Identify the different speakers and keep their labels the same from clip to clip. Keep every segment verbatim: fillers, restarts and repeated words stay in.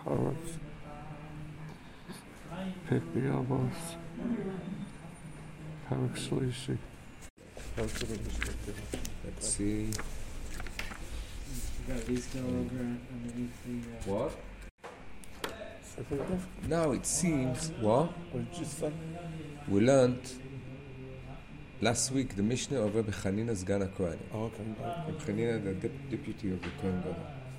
Speaker 1: Haaretz, Pirkei Avos, Parak Shlishi.
Speaker 2: Let's see.
Speaker 3: Got these go over underneath the. Uh,
Speaker 2: What? Now it seems, what?
Speaker 1: What did you say?
Speaker 2: We learned last week the Mishnah of Rabbi Chanina Zgan HaKohen.
Speaker 1: Oh, okay.
Speaker 2: Rabbi Chanina, the dep- deputy of the Kohen Gadol.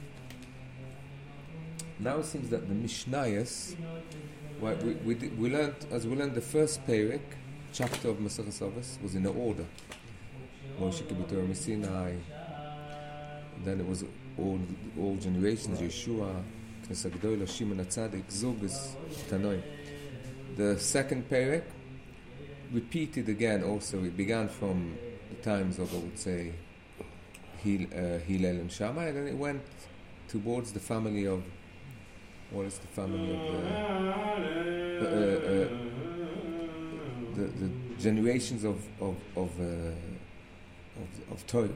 Speaker 2: Now it seems that the Mishnayos, well, we, we, did, we learned, as we learned the first Perek, chapter of Maseches Avos, was in an order. Moshe Kibbutz Torah Sinai. Then it was all all generations, Yeshua, Knesset Gedolah, Shimon HaTzadik, Zogis, Tanoim. The second Perek repeated again also. It began from the times of, I would say, Hil, uh, Hillel and Shammai, and then it went towards the family of, what is the family of the, uh, uh, the, the generations of, of, of, uh, of, of Torah.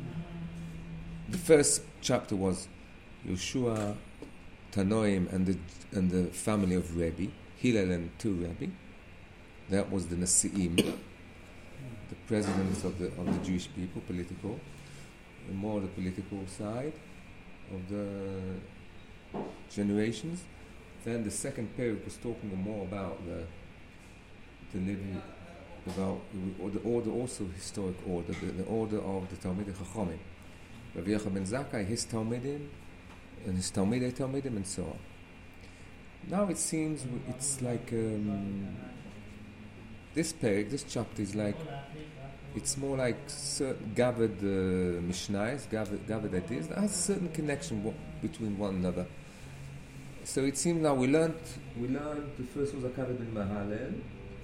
Speaker 2: The first chapter was Yeshua, Tanoim, and the and the family of Rebbe, Hillel and two Rebbe. That was the Nasi'im, the presidents of the of the Jewish people, political, and more the political side of the generations. Then the second period was talking more about the the living, about the order, also historic order, the, the order of the Talmidei Chachamim. Rabbi Yochanan ben Zakkai, his Talmidim, and his Talmidei Talmidim, and so on. Now it seems it's like um, this page, this chapter is like, it's more like certain gathered uh, Mishnayos, gathered, gathered ideas that has a certain connection w- between one another. So it seems now we learned, we learned the first was Akav ben Mahalel,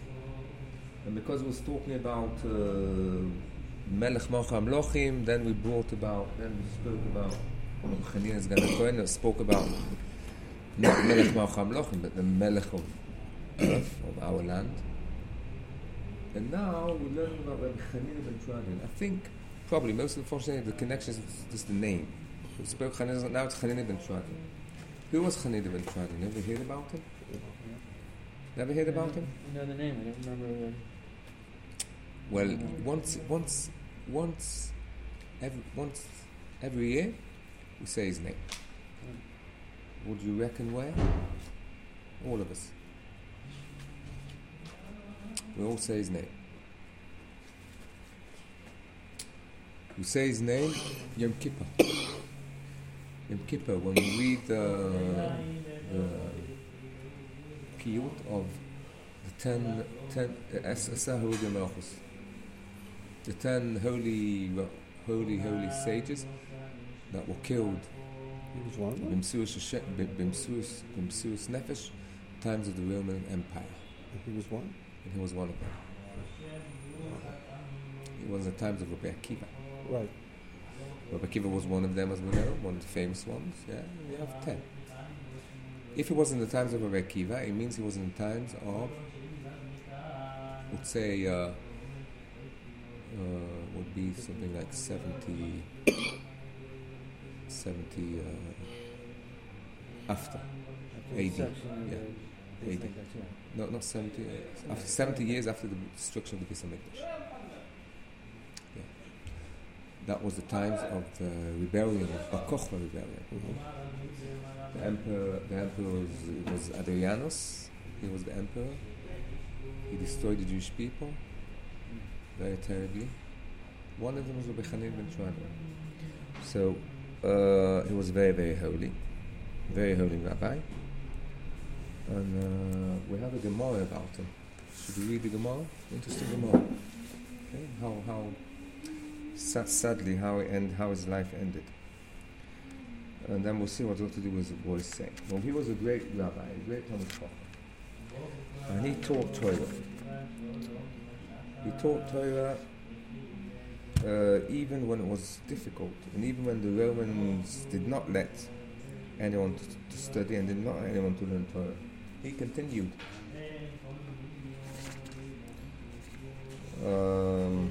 Speaker 2: and because we was talking about uh, Melech Malchei HaMelochim, then we brought about, then we spoke about Chanina Zgan HaKohen, spoke about not Melech Malchei HaMelochim, but the Melech of earth, of our land. And now we learn about Rabbi Chanina ben Tradin. I think probably most unfortunately the connection is just the name. We spoke Chanina, now it's Chanina ben Tradin. Who was Chanina ben Tradin? Never heard about him? Never heard about him?
Speaker 3: You know the name? I don't remember.
Speaker 2: Well, once, once, once, every once every year, we say his name. Would you reckon where? All of us. We all say his name. We say his name, Yom Kippur. Yom Kippur, when we read the, the piyut of the ten, ten, Es Asa Holy Malchus, the ten holy, holy, holy sages that were killed B'msuus Nefesh, times of the Roman Empire.
Speaker 1: He was one?
Speaker 2: And he was one of them. It was the times of Rabbi Akiva.
Speaker 1: Right.
Speaker 2: Rabbi Akiva was one of them, as we know, one of the famous ones. Yeah, we have ten. If it was in the times of Rabbi Akiva, it means it was in the times of, let's say, uh, uh, would be something like seventy, seventy uh, after A D. Yeah, A D. No, not seventy. Uh, after seventy years after the destruction of the Beis Hamikdash. Yeah, that was the times of the rebellion, of Bar Kokhba rebellion. Mm-hmm. The emperor, the emperor was, was Adrianus. He was the emperor. He destroyed the Jewish people very terribly. One of them was Rabbi Chanina ben Tradin. So uh, he was very, very holy, very holy rabbi. And uh, we have a Gemara about him. Should we read the Gemara? Interesting Gemara. Okay. How how sad, sadly how it end, how his life ended. And then we'll see what to do with what he's saying. Well, he was a great rabbi, a great Talmid Chacham, and he taught Torah. He taught Torah uh, even when it was difficult, and even when the Romans did not let anyone to, to study and did not anyone to learn Torah. He continued. Um,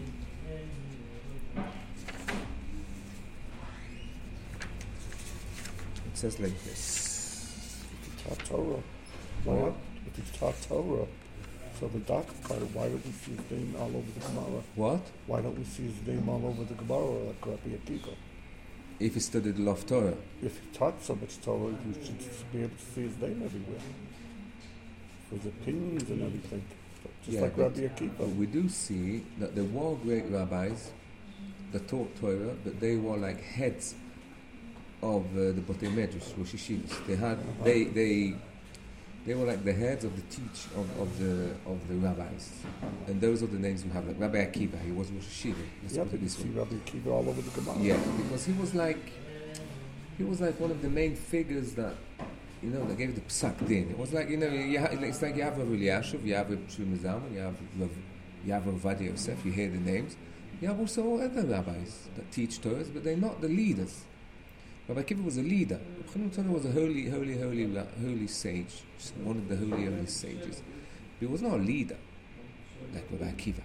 Speaker 2: it says like this.
Speaker 1: taught Torah. Why
Speaker 2: What?
Speaker 1: not? If he's taught Torah, so the dark part, why don't we see his name all over the Gemara?
Speaker 2: What?
Speaker 1: Why don't we see his name all over the Gemara like Rabbi Akiva?
Speaker 2: If he studied the law of Torah.
Speaker 1: If he taught so much Torah, you should be able to see his name everywhere. For his opinions and everything. Just
Speaker 2: Yeah,
Speaker 1: like
Speaker 2: but-
Speaker 1: Rabbi Akiva.
Speaker 2: But we do see that there were great rabbis that taught Torah, but they were like heads of uh, the Botei Medrash, Rosh Yeshivas. They had, they, they, they were like the heads of the teach of, of the of the rabbis, and those are the names we have. Like Rabbi Akiva, he was Rosh Yeshiva. Let's
Speaker 1: Yeah,
Speaker 2: put
Speaker 1: but
Speaker 2: it
Speaker 1: you
Speaker 2: this
Speaker 1: see
Speaker 2: way.
Speaker 1: Rabbi Akiva all over the Gemara.
Speaker 2: Yeah, because he was like, he was like one of the main figures that, you know, that gave the psak din. It was like, you know, you ha- it's like you have Rav Eliashiv, you have Rav Shlomo Zalman, you have Rav, you have Rav Ovadia Yosef. You hear the names. You have also other rabbis that teach Torahs, but they're not the leaders. Rabbi Akiva was a leader. Rabbi Chanan was a holy, holy, holy, ra- holy sage, just one of the holy, holy sages. But he was not a leader like Rabbi Akiva.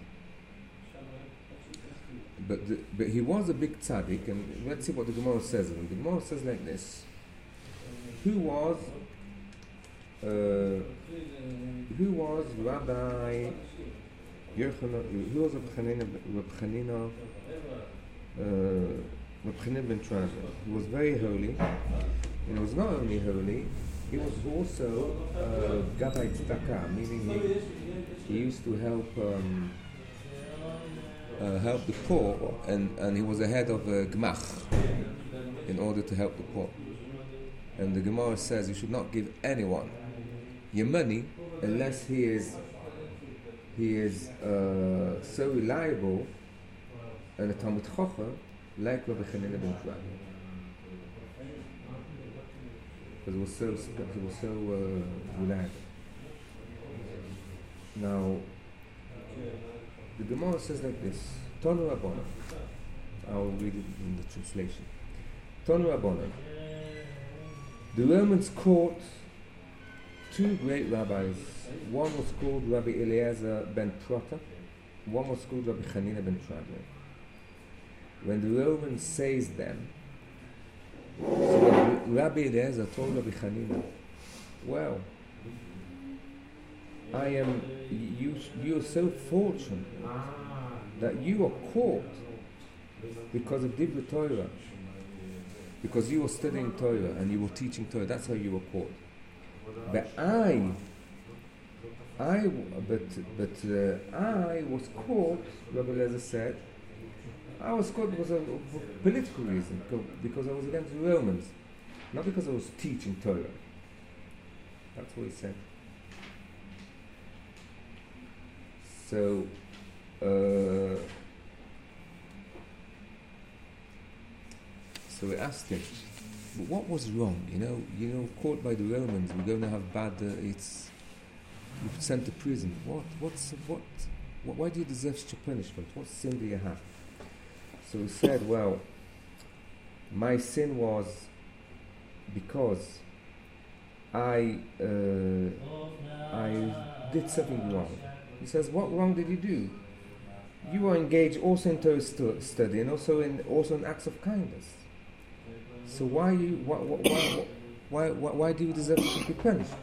Speaker 2: But the, but he was a big tzaddik, and let's see what the Gemara says of him. The Gemara says like this: Who was uh, who was Rabbi Yochanan? Who was Rabbi Chanina? Rabbi Chanina, uh, Rabbi Chanina ben Tranja. He was very holy, and he was not only holy; he was also uh, Gabbai Tzedakah, meaning he he used to help. Um, Uh, help the poor, and, and he was the head of a Gmach in order to help the poor. And the Gemara says you should not give anyone your money unless he is he is uh, so reliable and a Talmud Chacham like Rabbi Chanina ben Tranja. Because he was so he was so uh, reliable. Now. The Gemara says like this: Tonu Rabbanan. I'll read it in the translation. Tonu Rabbanan. The Romans caught two great rabbis. One was called Rabbi Eliezer ben Prota. One was called Rabbi Chanina ben Tranja. When the Romans seized them, so Rabbi Eliezer told Rabbi Chanina, "Well, I am, you, you are so fortunate that you are caught because of Dibra Torah, because you were studying Torah and you were teaching Torah. That's how you were caught. But I, I, but but uh, I was caught. Rabbi Eliezer said, I was caught because of, of political reason, because I was against the Romans, not because I was teaching Torah." That's what he said. So, uh, so we asked him, but what was wrong? You know, you know, caught by the Romans, we're going to have bad. Uh, it's you're sent to prison. What? What's what, what? Why do you deserve such a punishment? What sin do you have? So he said, well, my sin was because I uh, I did something wrong. He says, what wrong did you do? You were engaged also in Torah stu- study and also in also in acts of kindness. So why you why why why why, why do you deserve to be punished?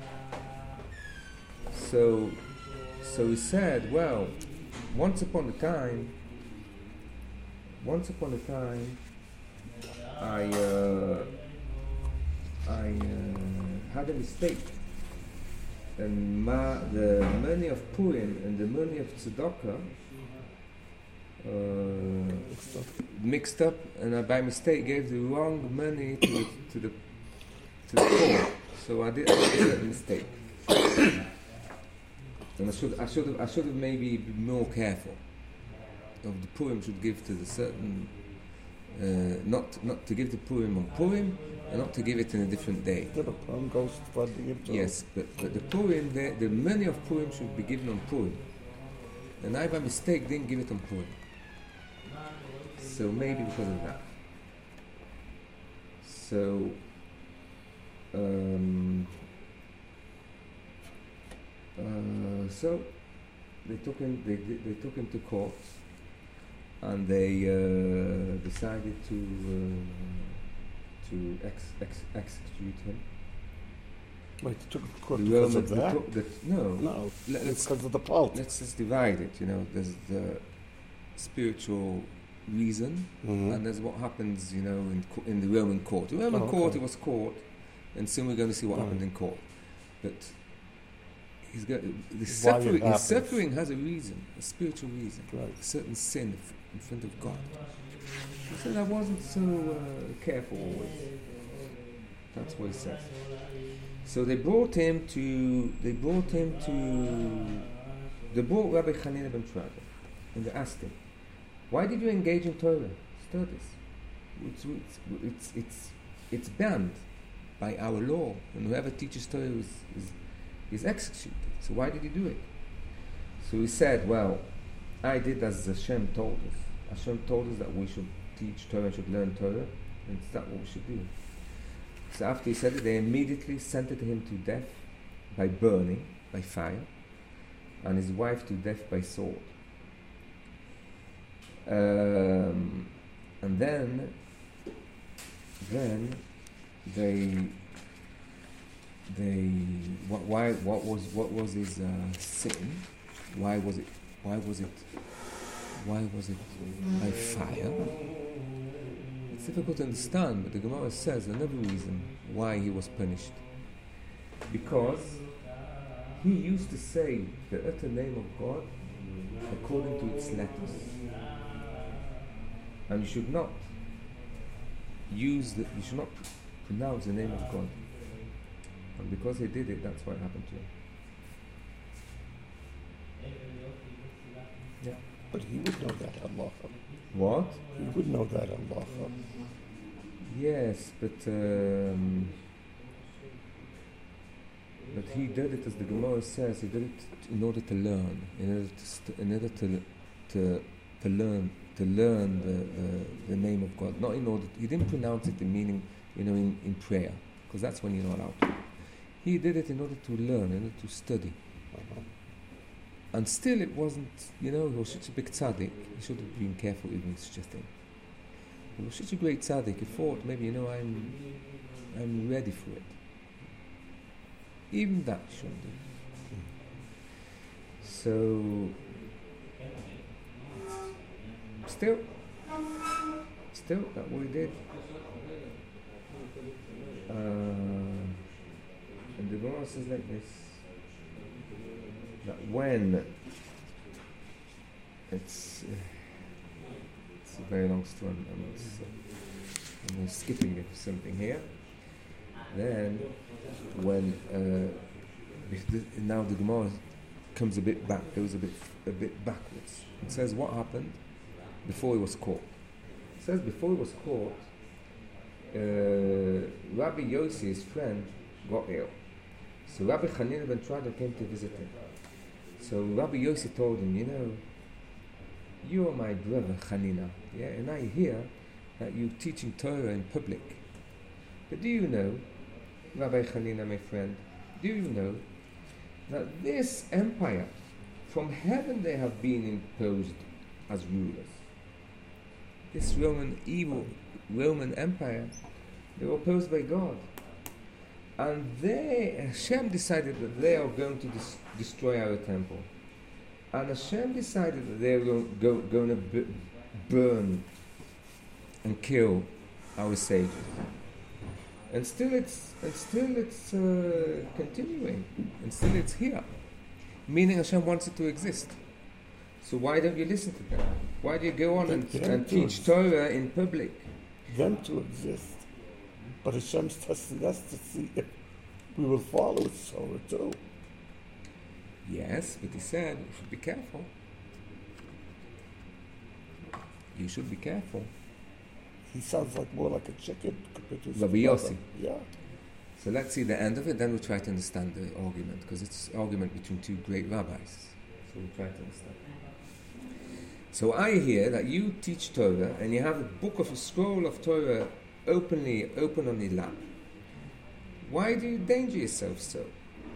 Speaker 2: So so he said, well, once upon a time, once upon a time, I uh, I uh, had a mistake. And ma, the money of Purim and the money of Tzedakah uh, mixed up, and I by mistake gave the wrong money to the to the, to the poor. So I did, I did that mistake, and I should I should have I should have maybe been more careful. Of the Purim should give to the certain, uh, not not to give the Purim on Purim. And not to give it in a different day.
Speaker 1: Yeah, but Purim goes for the Yom Tov.
Speaker 2: Yes, but, but the Purim, the, the money of Purim should be given on Purim. And I, by mistake, didn't give it on Purim. So maybe because of that. So, um, uh, so they took him. They they took him to court, and they uh, decided to. Uh, to ex- ex- execute him.
Speaker 1: Wait, they took him to court
Speaker 2: The
Speaker 1: because
Speaker 2: Roman,
Speaker 1: of
Speaker 2: the
Speaker 1: that?
Speaker 2: to- the- no,
Speaker 1: No,
Speaker 2: Let-
Speaker 1: it's
Speaker 2: let's,
Speaker 1: because of the politics.
Speaker 2: let's just divide it. You know, there's the spiritual reason,
Speaker 1: Mhm.
Speaker 2: and there's what happens, you know, in co- in the Roman court. The Roman
Speaker 1: Oh,
Speaker 2: court,
Speaker 1: okay.
Speaker 2: it was court, and soon we're going to see what
Speaker 1: Oh.
Speaker 2: happened in court. But he's got the
Speaker 1: Why it
Speaker 2: suffering. His
Speaker 1: happens.
Speaker 2: suffering has a reason, a spiritual reason,
Speaker 1: Right.
Speaker 2: a certain sin f- in front of God. He said, "I wasn't so uh, careful always." That's what he says. So they brought him to. They brought him to. They brought Rabbi Hanina ben Trada, and they asked him, "Why did you engage in Torah studies? It's it's it's it's, it's banned by our law, and whoever teaches Torah is, is is executed. So why did you do it?" So he said, "Well, I did as Hashem told us. Hashem told us that we should teach Torah, should learn Torah, and that's what we should do." So after he said it, they immediately sentenced him to death by burning, by fire, and his wife to death by sword. Um, and then, then they, they, what, why, what was, what was his uh, sin? Why was it? Why was it? Why was it by fire? It's difficult to understand, but the Gemara says another reason why he was punished. Because he used to say the utter name of God according to its letters. And you should not use the, you should not pronounce the name of God. And because he did it, that's what happened to him. Yeah.
Speaker 1: But he would know that Allah.
Speaker 2: What?
Speaker 1: He would know that Allah.
Speaker 2: Yes, but um, but he did it, as the Gemara says, he did it in order to learn, in order to st- in order to to to learn to learn the, the the name of God. Not in order. He didn't pronounce it in meaning, you know, in, in prayer, because that's when you're not allowed to. He did it in order to learn, in order to study.
Speaker 1: Uh-huh.
Speaker 2: And still, it wasn't. You know, he was such a big tzaddik. He should have been careful even such a thing. He was such a great tzaddik. He thought, maybe, you know, I'm, I'm ready for it. Even that shouldn't do. So, still, still, that's what he did. Uh, and the Gemara says like this: that when it's. Uh, It's a very long story. I'm, just, uh, I'm skipping it something here. Then, when uh, the, now the Gemara comes a bit back, goes a bit a bit backwards. It says what happened before he was caught. It says before he was caught, uh, Rabbi Yossi, his friend, got ill. So Rabbi Hanina ben Trada came to visit him. So Rabbi Yossi told him, you know, you are my brother Hanina, yeah, and I hear that you're teaching Torah in public. But do you know, Rabbi Hanina, my friend, do you know that this empire, from heaven they have been imposed as rulers. This Roman evil Roman empire, they were opposed by God. And they, Hashem decided that they are going to dis- destroy our temple. And Hashem decided that they were going, go, going to b- burn and kill our sages. And still it's and still it's uh, continuing, and still it's here. Meaning Hashem wants it to exist. So why don't you listen to them? Why do you go on and, and teach Torah in public?
Speaker 1: Them to exist. But Hashem's testing us to see if we will follow His Torah too.
Speaker 2: Yes, but he said you should be careful. You should be careful.
Speaker 1: He sounds like more like a chicken compared to his
Speaker 2: Rabbi
Speaker 1: brother.
Speaker 2: Yossi.
Speaker 1: Yeah.
Speaker 2: So let's see the end of it, then we'll try to understand the argument, because it's an argument between two great rabbis. So we'll try to understand. So I hear that you teach Torah, and you have a book of a scroll of Torah openly open on your lap. Why do you danger yourself so?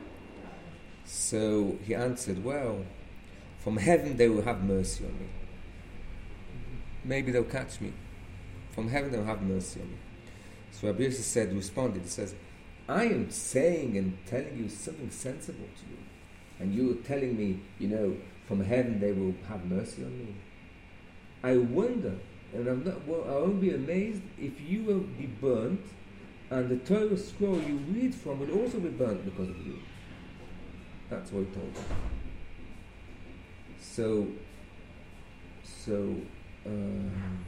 Speaker 2: So he answered, well, from heaven they will have mercy on me. Maybe they'll catch me. From heaven they'll have mercy on me. So Rabbi Yossi said, responded, he says, I am saying and telling you something sensible to you, and you're telling me, you know, from heaven they will have mercy on me. I wonder, and I'm not, well, I won't be amazed if you will be burnt, and the Torah scroll you read from will also be burnt because of you. That's what he told them. So, so um,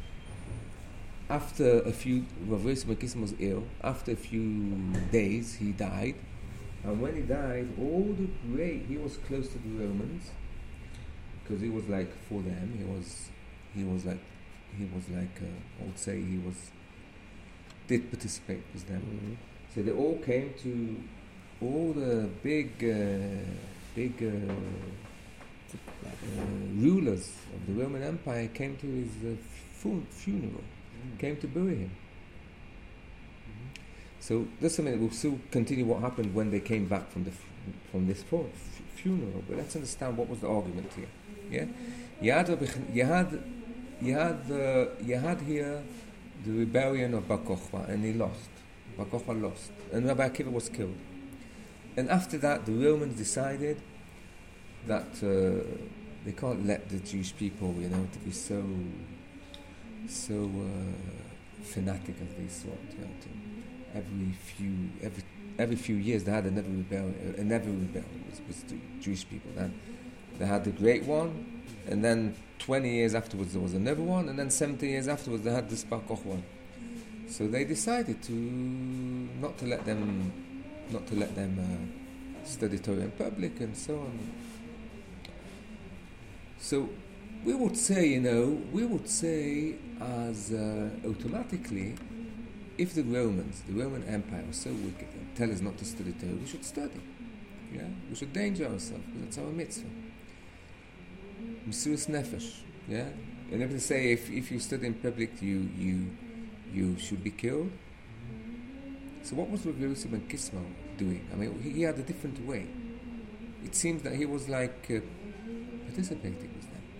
Speaker 2: after a few, Rav Yosef ben Kisma was ill. After a few days, he died, and when he died, all the great, he was close to the Romans because he was like for them. He was, he was like, he was like, uh, I would say he was did participate with them.
Speaker 1: Mm-hmm.
Speaker 2: So they all came to, all the big, uh, big. Uh, Uh, rulers of the Roman Empire came to his uh, fu- funeral, mm. came to bury him. Mm-hmm. So that's something we'll still continue what happened when they came back from the f- from this fu- f- funeral. But let's understand what was the argument here. Yeah, you had you had you had uh, you had here the rebellion of Bar Kokhba, and he lost. Bar Kokhba lost, and Rabbi Akiva was killed. And after that, the Romans decided that uh, they can't let the Jewish people, you know, to be so so uh, fanatic as they thought. You know, to every few every every few years they had another rebellion, another rebellion with, with the Jewish people. Then they had the great one, and then twenty years afterwards there was another one, and then seventy years afterwards they had this Bar Kokhba one. So they decided to not to let them not to let them uh, study Torah in public and so on. So we would say, you know, we would say as uh, automatically, if the Romans, the Roman Empire was so wicked and tell us not to study Torah, we should study. Yeah, we should danger ourselves because it's our mitzvah. Mesiras nefesh. Yeah, and if they say if if you study in public, you you you should be killed. So what was Rav Yosef ben Kisma doing? I mean, he, he had a different way. It seems that he was like uh, participating with them.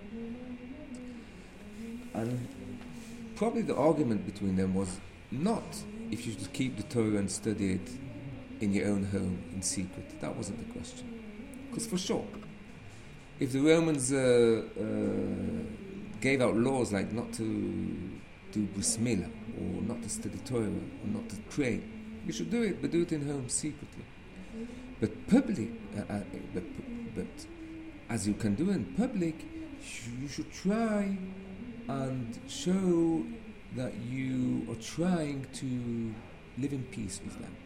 Speaker 2: And probably the argument between them was not if you should keep the Torah and study it in your own home in secret. That wasn't the question. Because for sure, if the Romans uh, uh, gave out laws like not to do bris milah, or not to study Torah, or not to pray, you should do it, but do it in home secretly. But public, uh, uh, but, but as you can do in public, you should try and show that you are trying to live in peace with them.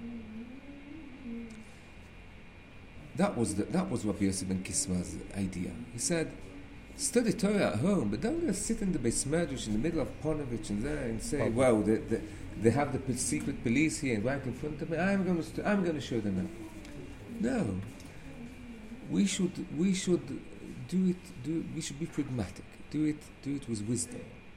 Speaker 2: That was the, that was Rabbi Yosef ben Kisma's idea. He said, study Torah at home, but don't just sit in the Beis Medrash in the middle of Ponevezh and there and say, "Wow, they, they, they have the p- secret police here right in front of me. I'm going to st- I'm going to show them now." No, we should we should do it. Do we should be pragmatic. Do it do it with wisdom,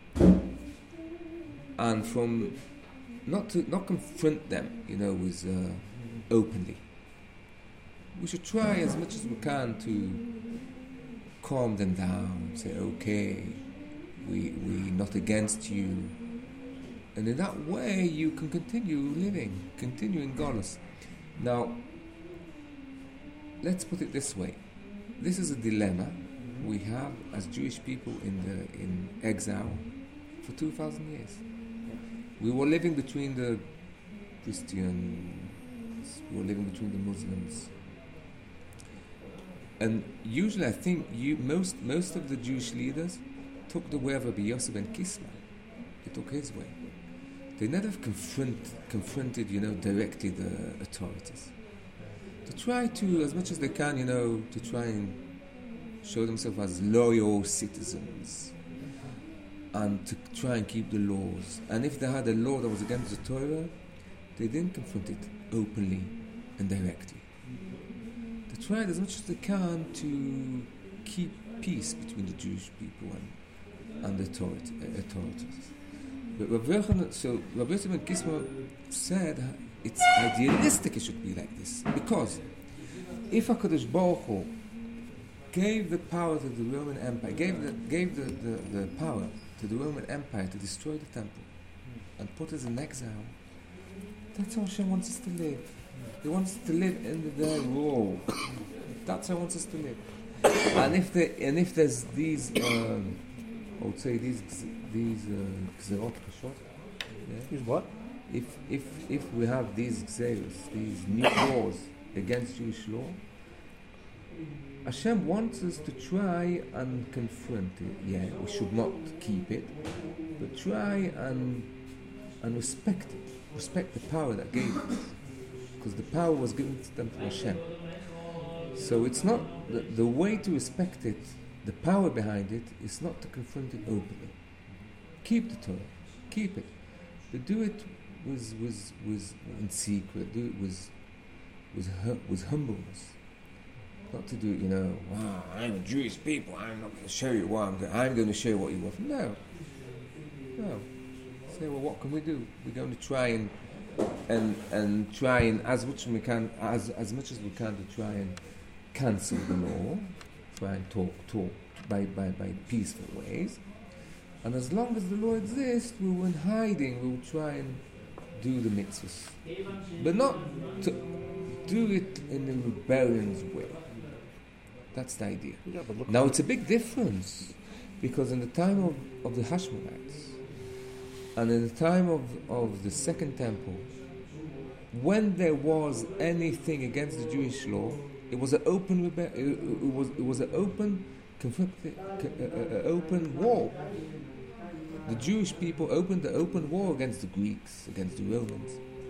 Speaker 2: and from not to not confront them, you know, with uh, openly. We should try as much as we can to calm them down, say, okay, we, we're not against you. And in that way, you can continue living, continue in Golus. Now, let's put it this way. This is a dilemma we have as Jewish people in the in exile for two thousand years. We were living between the Christians, we were living between the Muslims. And usually, I think you, most most of the Jewish leaders took the way of Rabbi Yosef ben Kisma. They took his way. They never confront, confronted, you know, directly the authorities. To try to, as much as they can, you know, to try and show themselves as loyal citizens, and to try and keep the laws. And if they had a law that was against the Torah, they didn't confront it openly and directly. They tried as much as they can to keep peace between the Jewish people and, and the authority, uh, authorities. But Rav Yochanan, so Rabbi Yosef ben Kisma said it's idealistic it should be like this, because if HaKadosh Baruch Hu gave the power to the Roman Empire, gave the gave the, the, the power to the Roman Empire to destroy the temple and put us in exile, That's how Hashem wants us to live. He wants us to live in the role. That's how He wants us to live. And if there, and if there's these, um, I would say these these gzerot kashot,
Speaker 1: He's what?
Speaker 2: if if if we have these gzeros, these new laws against Jewish law, Hashem wants us to try and confront it. Yeah, we should not keep it, but try and and respect it. Respect the power that gave us, because the power was given to them from Hashem. So it's not the, the way to respect it. The power behind it is not to confront it openly. Keep the Torah, keep it, but do it with with with in secret. Do it with with hu- with humbleness. Not to do it, you know. Wow, I'm a Jewish people. I'm not going to show you what I'm going. I'm going to show you what you want. No, no. Say, well, what can we do? We're going to try and and and try and as much as we can, as as much as we can, to try and cancel the law. Try and talk, talk by by by peaceful ways. And as long as the law exists, we will in hiding. We will try and do the mitzvahs, but not to do it in a rebellion's way. That's the idea.
Speaker 1: Yeah, but look.
Speaker 2: Now it's a big difference, because in the time of, of the Hashmonayites and in the time of, of the Second Temple, when there was anything against the Jewish law, it was an open rebe- it, it was it was an open conflict, uh, uh, open war. The Jewish people opened the open war against the Greeks, against the Romans.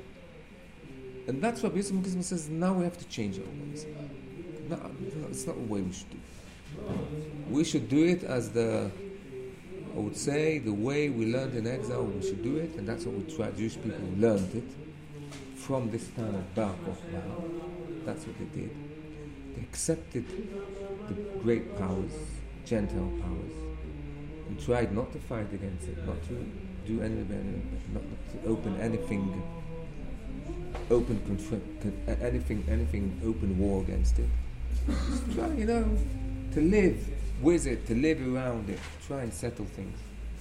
Speaker 2: And that's what Yosef Kisma says, now we have to change our ways. No, no, it's not the way we should do it. We should do it as the, I would say, the way we learned in exile, we should do it, and that's what we try. Jewish people learned it from this time of Bar Kokhba. That's what they did. They accepted the great powers, Gentile powers, and tried not to fight against it, not to do any rebellion, not, not to open anything, open conflict, con- anything, anything, open war against it. Just try, you know, to live with it, to live around it, try and settle things.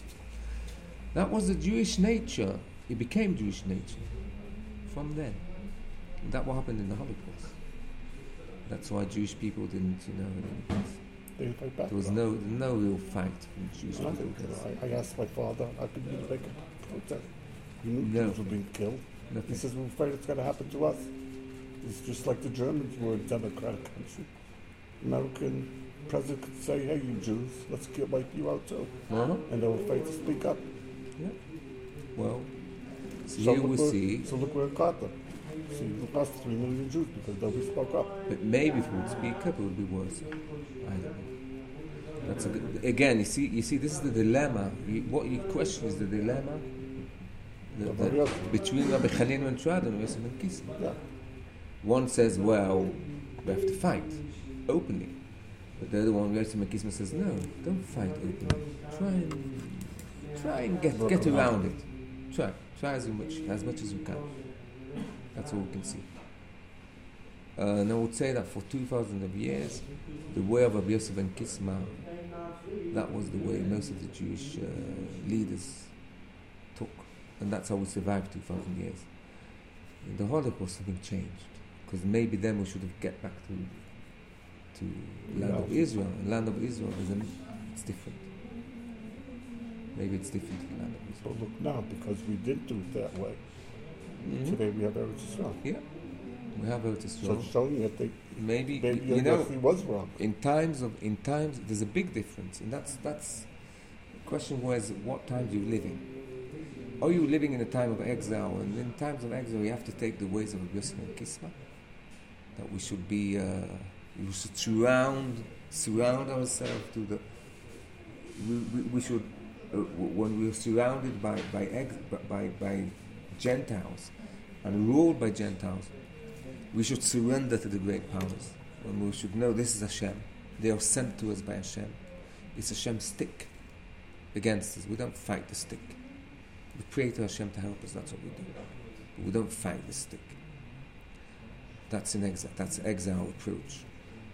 Speaker 2: That was the Jewish nature. It became Jewish nature from then. And that what happened in the Holocaust. That's why Jewish people didn't, you know, didn't,
Speaker 1: They fight back.
Speaker 2: there was
Speaker 1: though.
Speaker 2: no no real fight from Jewish people.
Speaker 1: Nothing. I, I asked my father, how could you make a protest? He knew
Speaker 2: No.
Speaker 1: Jews were being killed. He
Speaker 2: Nothing.
Speaker 1: says, we're afraid it's going to happen to us. It's just like the Germans were a democratic country. American president could say, hey, you Jews, let's get, wipe you out too.
Speaker 2: Uh-huh.
Speaker 1: And they were afraid to speak up.
Speaker 2: Yeah. Well, so
Speaker 1: So
Speaker 2: here
Speaker 1: look
Speaker 2: we
Speaker 1: where,
Speaker 2: see.
Speaker 1: So look where it got them. See, it lost three million Jews because nobody spoke up.
Speaker 2: But maybe if we would speak up, it would be worse. I don't know. That's a good, again. You see, you see, this is the dilemma. You, what you question is the dilemma the,
Speaker 1: Rabbi
Speaker 2: the,
Speaker 1: Yosef.
Speaker 2: between Rabbi Chanina and Trad and Yosef ben Kisma.
Speaker 1: Yeah.
Speaker 2: One says, "Well, we have to fight openly," but the other one, Yosef ben Kisma, says, "No, don't fight openly. Try and try and get
Speaker 1: Work
Speaker 2: get
Speaker 1: around
Speaker 2: around it. Try, try as much as much as you can." That's all we can see. Uh, and I would say that for two thousand of years, the way of Rabbi Yosef ben Kisma, that was the way most of the Jewish uh, leaders took. And that's how we survived two thousand years. In the Holocaust, something changed. Because maybe then we should have get back to to land of
Speaker 1: Yeah.
Speaker 2: Israel. And land of Israel, is a, it's different. Maybe it's different in land of
Speaker 1: So
Speaker 2: Israel.
Speaker 1: look now, because we did do it that way.
Speaker 2: Mhm.
Speaker 1: Today we have Eretz Yisrael.
Speaker 2: Yeah. We have Eretz
Speaker 1: So
Speaker 2: Yisrael.
Speaker 1: it's showing that they,
Speaker 2: Maybe,
Speaker 1: maybe
Speaker 2: you know,
Speaker 1: he was wrong.
Speaker 2: in times of in times there's a big difference, and that's that's the question was what time do you live in? Are you living in a time of exile? And in times of exile, you have to take the ways of Yosef and Kisma. That we should be, uh, we should surround surround ourselves to the. We, we, we should uh, w- when we are surrounded by by, ex, by by Gentiles and ruled by Gentiles, we should surrender to the great powers. And we should know this is Hashem. They are sent to us by Hashem. It's Hashem's stick against us. We don't fight the stick. We pray to Hashem to help us. That's what we do. But we don't fight the stick. That's an exile. That's exile approach.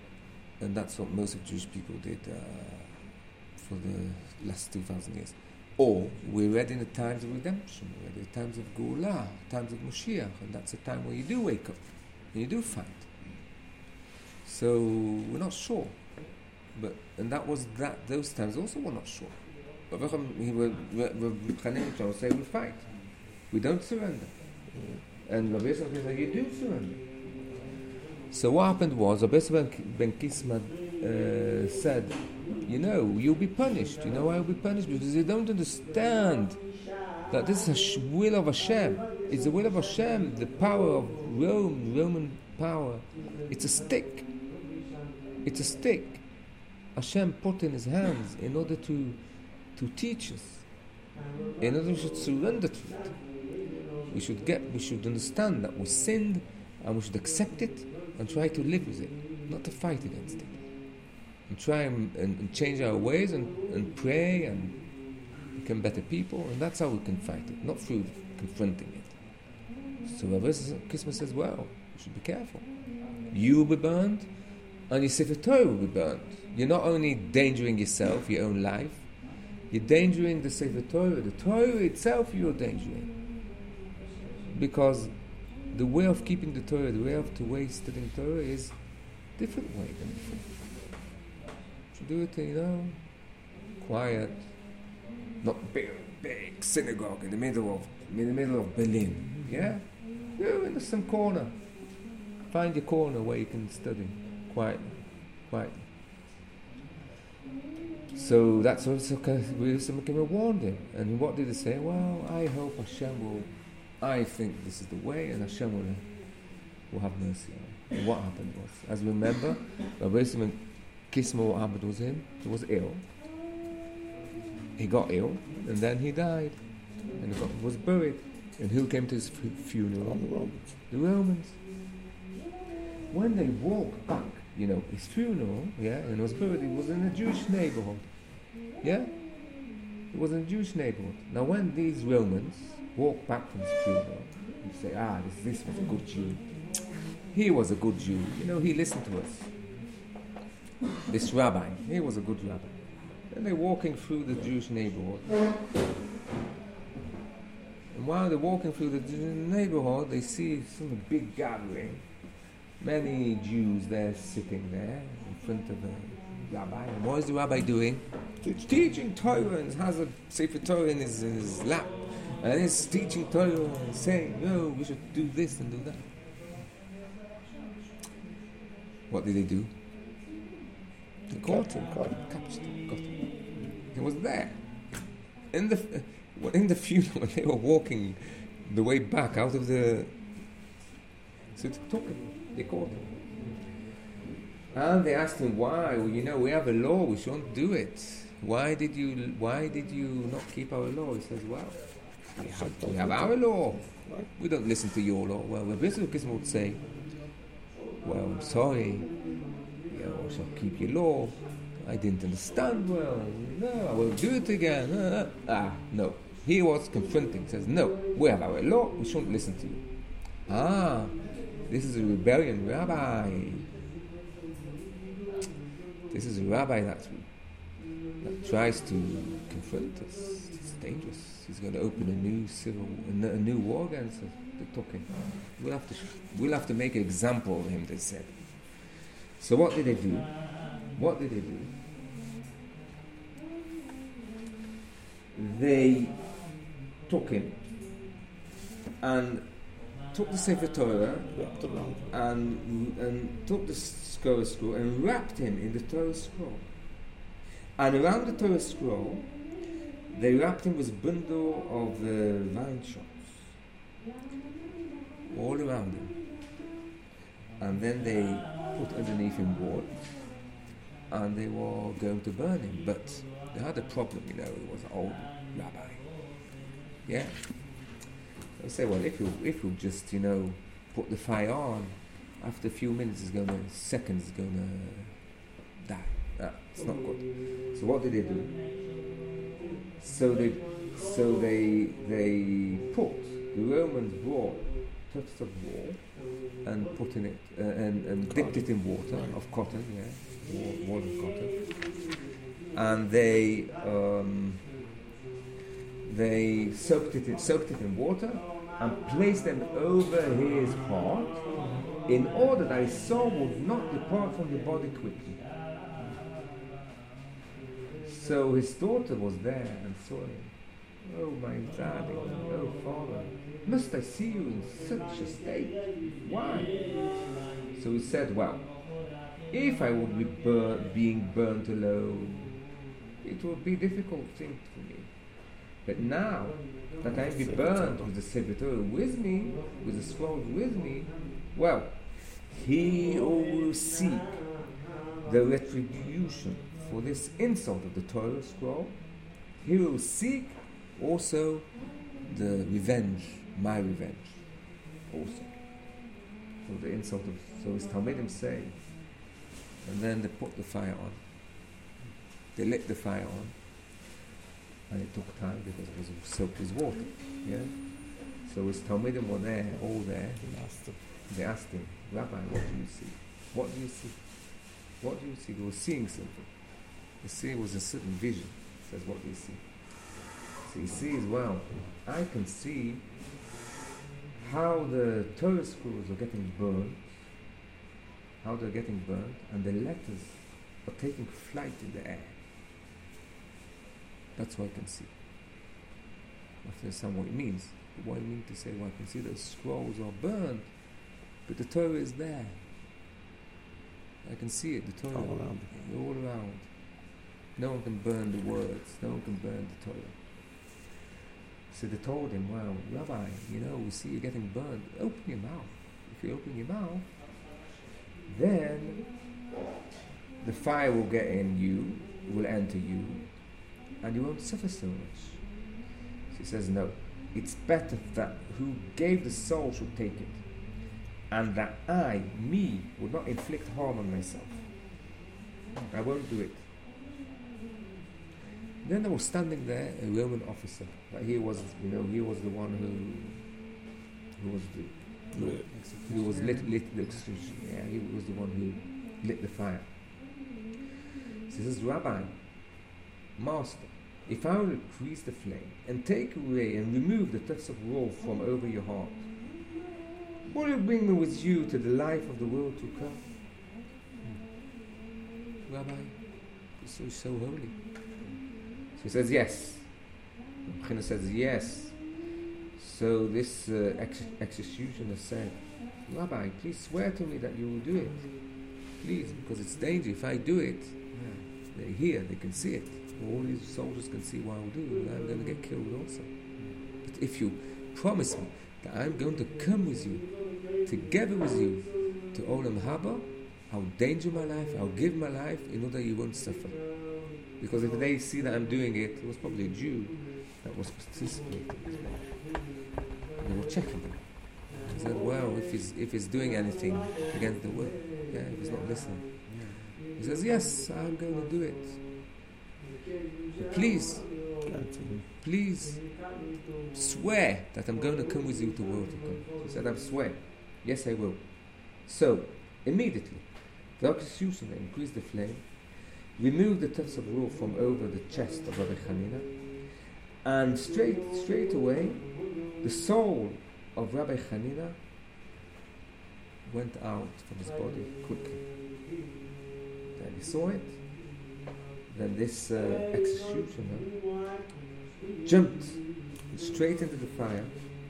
Speaker 2: And that's what most of Jewish people did uh, for the last two thousand years. Or we're ready in the times of redemption, we're ready in the times of Geulah, times of Moshiach, and that's a time where you do wake up, and you do fight. So we're not sure. But and that was that those times also were not sure. But he will say we fight. We don't surrender. And Rabbi Yosef said, you do surrender. So what happened was, Rabbi Yosef ben Kisma uh, said, you know, you'll be punished. You know why you'll be punished? Because you don't understand that this is a sh- will of Hashem. It's the will of Hashem, the power of Rome, Roman power. It's a stick. It's a stick Hashem put in his hands in order to to teach us. In order we should surrender to it. We should get, we should understand that we sinned and we should accept it and try to live with it, not to fight against it. And try and, and, and change our ways and, and pray and become better people, and that's how we can fight it, not through confronting it. So Rabbi Kisma says, well, you should be careful. You will be burned, and your Sefer Torah will be burned. You're not only endangering yourself, your own life, you're endangering the Sefer Torah, the Torah itself you're endangering. Because the way of keeping the Torah, the way of the way studying Torah is different way than before. You do it, you know, quiet, not big, big synagogue in the middle of in the middle of Berlin. Yeah, go into some corner, find your corner where you can study quietly, quietly. So that's what Rebbe warned him. And what did he say? Well, I hope Hashem will. I think this is the way, and Hashem will, will have mercy on him. And what happened was, as we remember, Rabbi Kisma, what happened was him, he was ill. He got ill, and then he died. And he got, was buried. And who came to his f- funeral?
Speaker 1: The Romans.
Speaker 2: The Romans. When they walked back, you know, his funeral, yeah, and he was buried, it was in a Jewish neighborhood. Yeah? It was in a Jewish neighborhood. Now when these Romans walk back from his funeral, you say, ah, this, this was a good Jew. He was a good Jew. You know, he listened to us. This rabbi, he was a good rabbi. And they're walking through the Jewish neighborhood. And while they're walking through the neighborhood, they see some big gathering. Many Jews there sitting there in front of the rabbi. And what is the rabbi doing?
Speaker 1: Teach.
Speaker 2: Teaching Torah, and has a Sefer Torah in his, in his lap. And he's teaching Torah and saying, no, we should do this and do that. What did they do? They caught him,
Speaker 1: Caught him.
Speaker 2: captured him, got him. He was there. In the, uh, in the funeral, when they were walking the way back out of the... So they took him. They caught him. And they asked him why. Well, you know, we have a law, we shouldn't do it. Why did you Why did you not keep our law? He says, well, we have, we have our law. We don't listen to your law. Well, the Bishop would say, well, I'm sorry, you know, I shall keep your law. I didn't understand well. No, I will do it again. Uh, ah, no. He was confronting. He says, no, we have our law, we shouldn't listen to you. Ah, this is a rebellion rabbi. This is a rabbi that, that tries to confront us. It's dangerous. He's going to open a new civil, a, a new war against us. They're talking. We'll have to, we'll have to make an example of him. They said. So what did they do? What did they do? They took him and took the Sefer Torah
Speaker 1: Wrapped around.
Speaker 2: and and took the Torah scroll and wrapped him in the Torah scroll. And around the Torah scroll, they wrapped him with a bundle of the vine shots all around him. And then they put underneath him wood, and they were going to burn him. But they had a problem, you know. He was an old rabbi. Yeah. They say, well, if you if you just, you know, put the fire on, after a few minutes, it's gonna seconds, it's gonna die. Ah, it's not good. So what did they do? So they so they they put the Romans brought tufts of wool and put in it uh, and and dipped it in water of cotton, yeah, water of cotton, and they um, they soaked it in, soaked it in water and placed them over his heart in order that his soul would not depart from the body quickly. So his daughter was there and saw him. Oh, my daddy, oh, father, must I see you in such a state? Why? So he said, well, if I would be bur- being burnt alone, it would be a difficult thing for me. But now that I be burnt with the Sefer Torah with me, with the scrolls with me, well, he who will seek the retribution for this insult of the Torah scroll, he will seek also the revenge, my revenge, also. So the insult of, so his Talmidim say, and then they put the fire on. They lit the fire on, and it took time because it was soaked with water. Yeah. So his Talmidim were there, all there. They asked him, Rabbi, what do you see? What do you see? What do you see? They were seeing something. The see was a certain vision. He says, what do you see? So he sees, well, I can see how the Torah scrolls are getting burned, how they're getting burned, and the letters are taking flight in the air. That's what I can see. I have to understand what it means. But what I mean to say, well, I can see those scrolls are burned, but the Torah is there. I can see it, the Torah,
Speaker 1: all around.
Speaker 2: all around. No one can burn the words, no one can burn the Torah. So they told him, well, Rabbi, you know, we see you getting burned. Open your mouth. If you open your mouth, then the fire will get in you, will enter you, and you won't suffer so much. So he says, no, it's better that who gave the soul should take it, and that I, me, would not inflict harm on myself. I won't do it. Then there was standing there a Roman officer. But he was, you know, he was the one who, who was the, who, who was lit, lit the execution. Yeah, he was the one who lit the fire. So he says, Rabbi, Master, if I will increase the flame and take away and remove the tufts of wool from over your heart, will you bring me with you to the life of the world to come? Hmm. Rabbi, you're so, so holy. So he says, yes. Bechina says, yes. So this uh, ex- executioner said, Rabbi, please swear to me that you will do it. Please, because it's danger. If I do it, yeah, they hear, they can see it. All these soldiers can see what I will do, and I'm going to get killed also. But if you promise me that I'm going to come with you, together with you, to Olam Haba, I'll danger my life, I'll give my life in order you won't suffer. Because if they see that I'm doing it, it was probably a Jew that was participating as well. They were checking him. He said, well, if he's, if he's doing anything against the will, yeah, if he's not listening. He says, yes, I'm going to do it. But please, please swear that I'm going to come with you to world to come. He said, I swear. Yes, I will. So, immediately, the executioner increased the flame, removed the tufts of wool from over the chest of Rabbi Hanina, and straight straight away, the soul of Rabbi Hanina went out from his body quickly. Then he saw it. Then this uh, executioner jumped straight into the fire.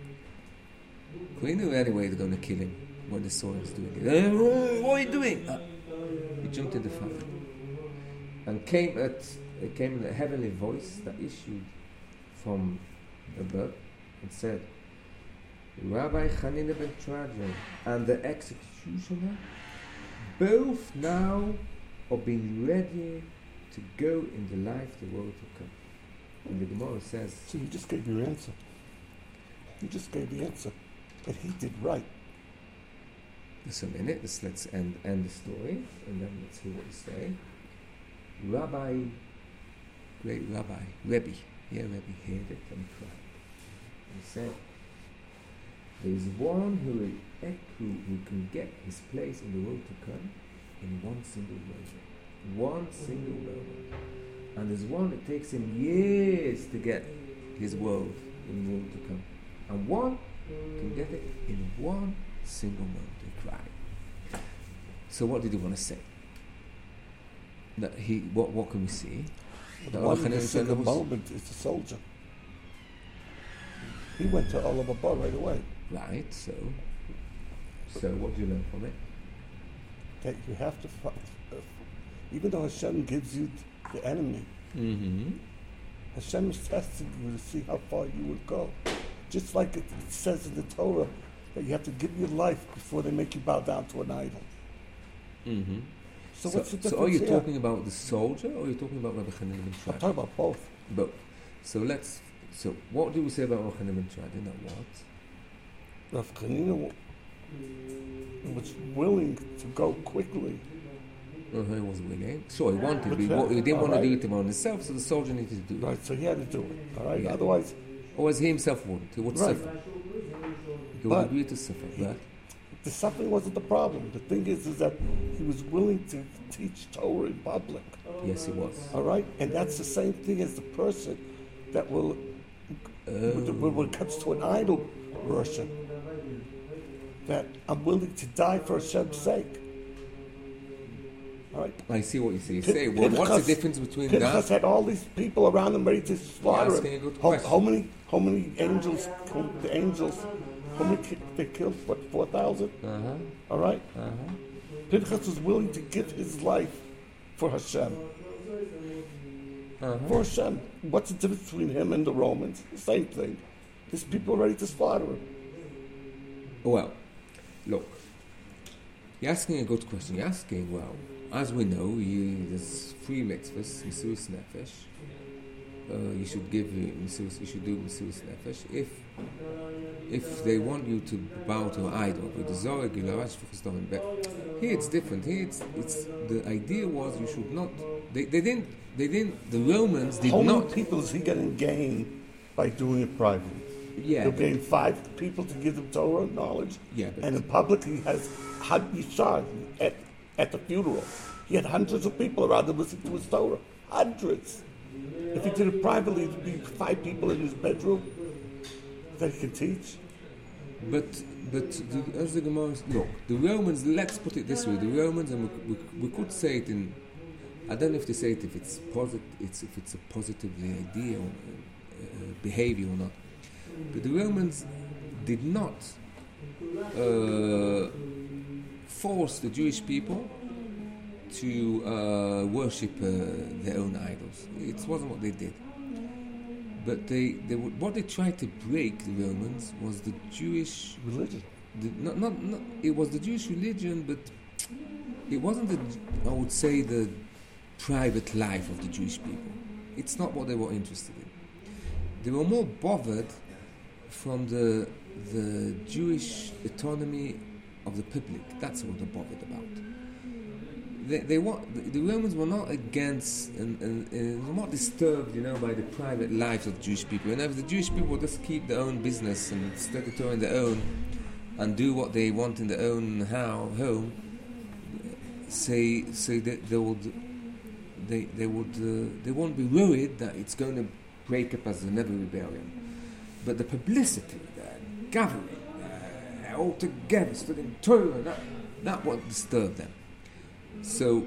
Speaker 2: We knew anyway they're going to kill him when they saw he was doing it. Uh, what are you doing? Uh, he jumped in the fire. And came at it came a heavenly voice that issued from above and said, Rabbi Hanina ben Trajan and the executioner both now are being ready to go in the life the world to come. And the Gemara says,
Speaker 1: so you just gave your answer. You just gave the answer. But he did right.
Speaker 2: Just a minute, let's, let's end, end the story and then let's hear what you say. Rabbi, great Rabbi, Rebbe, yeah, Rebbe heard it and cried. He said, there is one who, will, who, who can get his place in the world to come in one single moment. One single moment. And there's one that takes him years to get his world in the world to come. And one can get it in one single moment. He cried. So what did he want to say? That he, what, what can we see?
Speaker 1: The
Speaker 2: That
Speaker 1: one
Speaker 2: Yochanan
Speaker 1: in the single
Speaker 2: was-
Speaker 1: moment is the soldier. He went to Oliver Bar right away.
Speaker 2: Right, so, so what do you learn from it?
Speaker 1: That you have to, fi- uh, even though Hashem gives you the enemy,
Speaker 2: Mm-hmm.
Speaker 1: Hashem is testing you to see how far you will go. Just like it says in the Torah that you have to give your life before they make you bow down to an idol.
Speaker 2: Mm-hmm.
Speaker 1: So,
Speaker 2: So,
Speaker 1: what's the difference
Speaker 2: so are you
Speaker 1: here?
Speaker 2: talking about the soldier or are you talking about Rabbi Chanan ben
Speaker 1: I'm
Speaker 2: Trad?
Speaker 1: talking about both.
Speaker 2: Both. So let's. So what do we say about Rabbi Chanan ben Trad? In that what?
Speaker 1: Rav Chanina was willing to go quickly.
Speaker 2: Uh, he was willing. Sure, he wanted.
Speaker 1: But
Speaker 2: He,
Speaker 1: that-
Speaker 2: wa- he didn't want to
Speaker 1: alright.
Speaker 2: do it on himself, so the soldier needed to do it.
Speaker 1: Right, so he had to do it. All right.
Speaker 2: Yeah.
Speaker 1: Otherwise,
Speaker 2: Or as he himself wouldn't. He would
Speaker 1: Right.
Speaker 2: suffer. He would
Speaker 1: But-
Speaker 2: agree to suffer.
Speaker 1: he-
Speaker 2: But
Speaker 1: the suffering wasn't the problem. The thing is, is that he was willing to teach Torah in public.
Speaker 2: yes, he was.
Speaker 1: All right, and that's the same thing as the person that will,
Speaker 2: Oh.
Speaker 1: when when it comes to an idol worship, that I'm willing to die for Hashem's sake. All right.
Speaker 2: I see what you say. You
Speaker 1: Pin-
Speaker 2: say, well, what's
Speaker 1: Pinchas-
Speaker 2: the difference between
Speaker 1: Pinchas
Speaker 2: that?
Speaker 1: had all these people around him ready to slaughter
Speaker 2: asking a
Speaker 1: him.
Speaker 2: good
Speaker 1: How,
Speaker 2: question.
Speaker 1: how many? How many angels? How, the angels? How many ki- they killed? What? Four thousand.
Speaker 2: Uh huh.
Speaker 1: All right.
Speaker 2: Uh huh.
Speaker 1: Pinchas was willing to give his life for Hashem.
Speaker 2: Uh
Speaker 1: For
Speaker 2: huh.
Speaker 1: Hashem. What's the difference between him and the Romans? The same thing. There's people ready to slaughter him.
Speaker 2: Well, look. You're asking a good question. You're asking, well, as we know, you, there's three mitzvahs, Mesiras Nefesh. Uh, you should give, uh, Mesiras- you should do Mesiras Nefesh. If if they want you to bow to an idol, with the Zohar, Gilarash, Shfuchas Dam, but here it's different. Here it's, it's the idea was you should not. They, they didn't. They didn't. The Romans did
Speaker 1: How many
Speaker 2: not.
Speaker 1: people is he going to gain by doing it privately?
Speaker 2: Yeah.
Speaker 1: He'll
Speaker 2: but-
Speaker 1: gain five people to give them Torah knowledge.
Speaker 2: Yeah, but-
Speaker 1: And in public, he has, had you saw at, at the funeral, he had hundreds of people around him listening to his Torah. Hundreds. If he did it privately, it'd be five people in his bedroom that he can teach.
Speaker 2: But but the, as the Gemara look, the Romans. Let's put it this way: the Romans, and we, we, we could say it in. I don't know if to say it if it's positive, it's if it's a positive idea or uh, behavior or not. But the Romans did not uh, force the Jewish people to uh, worship uh, their own idols. It wasn't what they did. But they, they would, what they tried to break, the Romans, was the Jewish,
Speaker 1: Religion.
Speaker 2: the, not, not, not, it was the Jewish religion, but it wasn't the, I would say, the private life of the Jewish people. It's not what they were interested in. They were more bothered from the, the Jewish autonomy of the public. That's what they're bothered about. They, they want, the, the Romans were not against and, and, and were not disturbed, you know, by the private lives of Jewish people. And if the Jewish people just keep their own business and study Torah in their own and do what they want in their own how, home, say say that they would they they would uh, they won't be worried that it's going to break up as another rebellion. But the publicity, the gathering, uh, all together studying Torah, that that what disturbed them. So,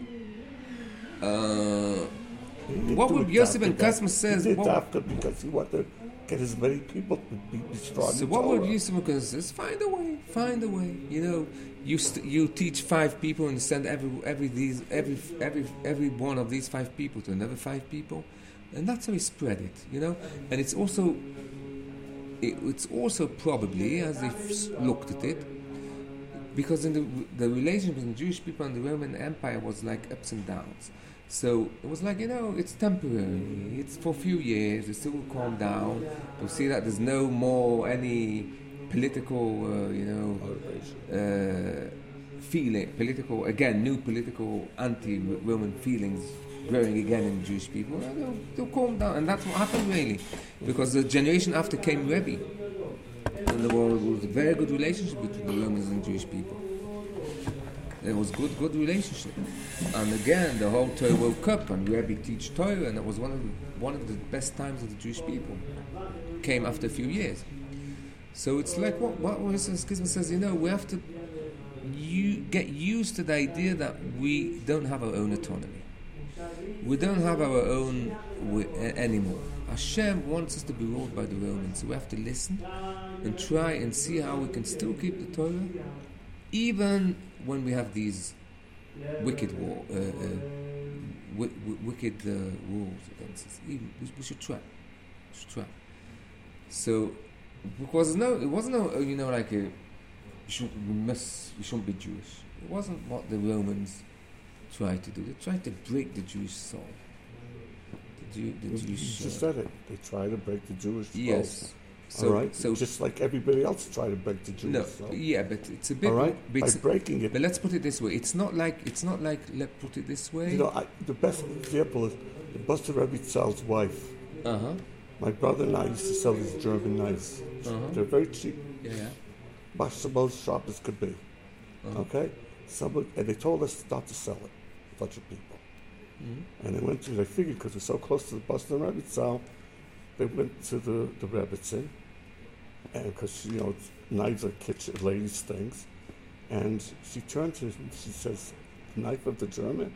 Speaker 2: uh,
Speaker 1: He didn't
Speaker 2: what
Speaker 1: do
Speaker 2: would
Speaker 1: it
Speaker 2: Yosef ben
Speaker 1: after that.
Speaker 2: Kasma says?
Speaker 1: He did
Speaker 2: What,
Speaker 1: after because he wanted to get as many people to be, be strong.
Speaker 2: so
Speaker 1: in
Speaker 2: what would
Speaker 1: Torah.
Speaker 2: Yosef ben Kasma says? Find a way, find a way. You know, you st- you teach five people and send every every these every every every one of these five people to another five people, and that's how you spread it. You know, and it's also it, it's also probably as they've looked at it. Because in the the relationship between Jewish people and the Roman Empire was like ups and downs. So it was like, you know, it's temporary. It's for a few years. It still will calm down. You'll see that there's no more any political, uh, you know, uh, feeling, political, again, new political anti-Roman feelings growing again in Jewish people. Well, they'll, they'll calm down. And that's what happened really. Because the generation after came Rebbe. And there was, was a very good relationship between the Romans and Jewish people. there was good, good relationship. And again, the whole Torah woke up, and Rebbe teach Torah, and it was one of the, one of the best times of the Jewish people. Came after a few years. So it's like what what Schisma says. You know, we have to you get used to the idea that we don't have our own autonomy. We don't have our own w- anymore. Hashem wants us to be ruled by the Romans, so we have to listen and try and see how we can still keep the Torah, even when we have these wicked war, uh, uh, w- w- wicked uh, rules against us. Even, we, we should try. We should try. So, because no, it wasn't no, you know, like a, you shouldn't, we must, you shouldn't be Jewish. It wasn't what the Romans tried to do. They tried to break the Jewish soul. The, Jew, the
Speaker 1: You
Speaker 2: Jewish.
Speaker 1: just
Speaker 2: uh,
Speaker 1: said it. They try to break the Jewish soul.
Speaker 2: Yes. So,
Speaker 1: All right.
Speaker 2: So
Speaker 1: just like everybody else try to break the Jewish
Speaker 2: no,
Speaker 1: soul.
Speaker 2: yeah, but it's a bit.
Speaker 1: All right.
Speaker 2: But,
Speaker 1: By
Speaker 2: it's-
Speaker 1: breaking it.
Speaker 2: but let's put it this way. It's not like it's not like let's put it this way.
Speaker 1: You know, I, the best example is the Buster Rebbe Tzal's wife.
Speaker 2: Uh huh.
Speaker 1: My brother and I used to sell these German knives.
Speaker 2: Uh-huh.
Speaker 1: They're very cheap.
Speaker 2: Yeah, yeah.
Speaker 1: Much the most sharp as could be.
Speaker 2: Uh-huh.
Speaker 1: Okay? Someone, and they told us not to sell it. A bunch of people.
Speaker 2: Mhm.
Speaker 1: And they went to, they figured because we're so close to the Buster Rebbe Tzal, they went to the, the Rebbitzin. And because, you know, knives are kitchen ladies' things. And she turned to him and she says, the knife of the German?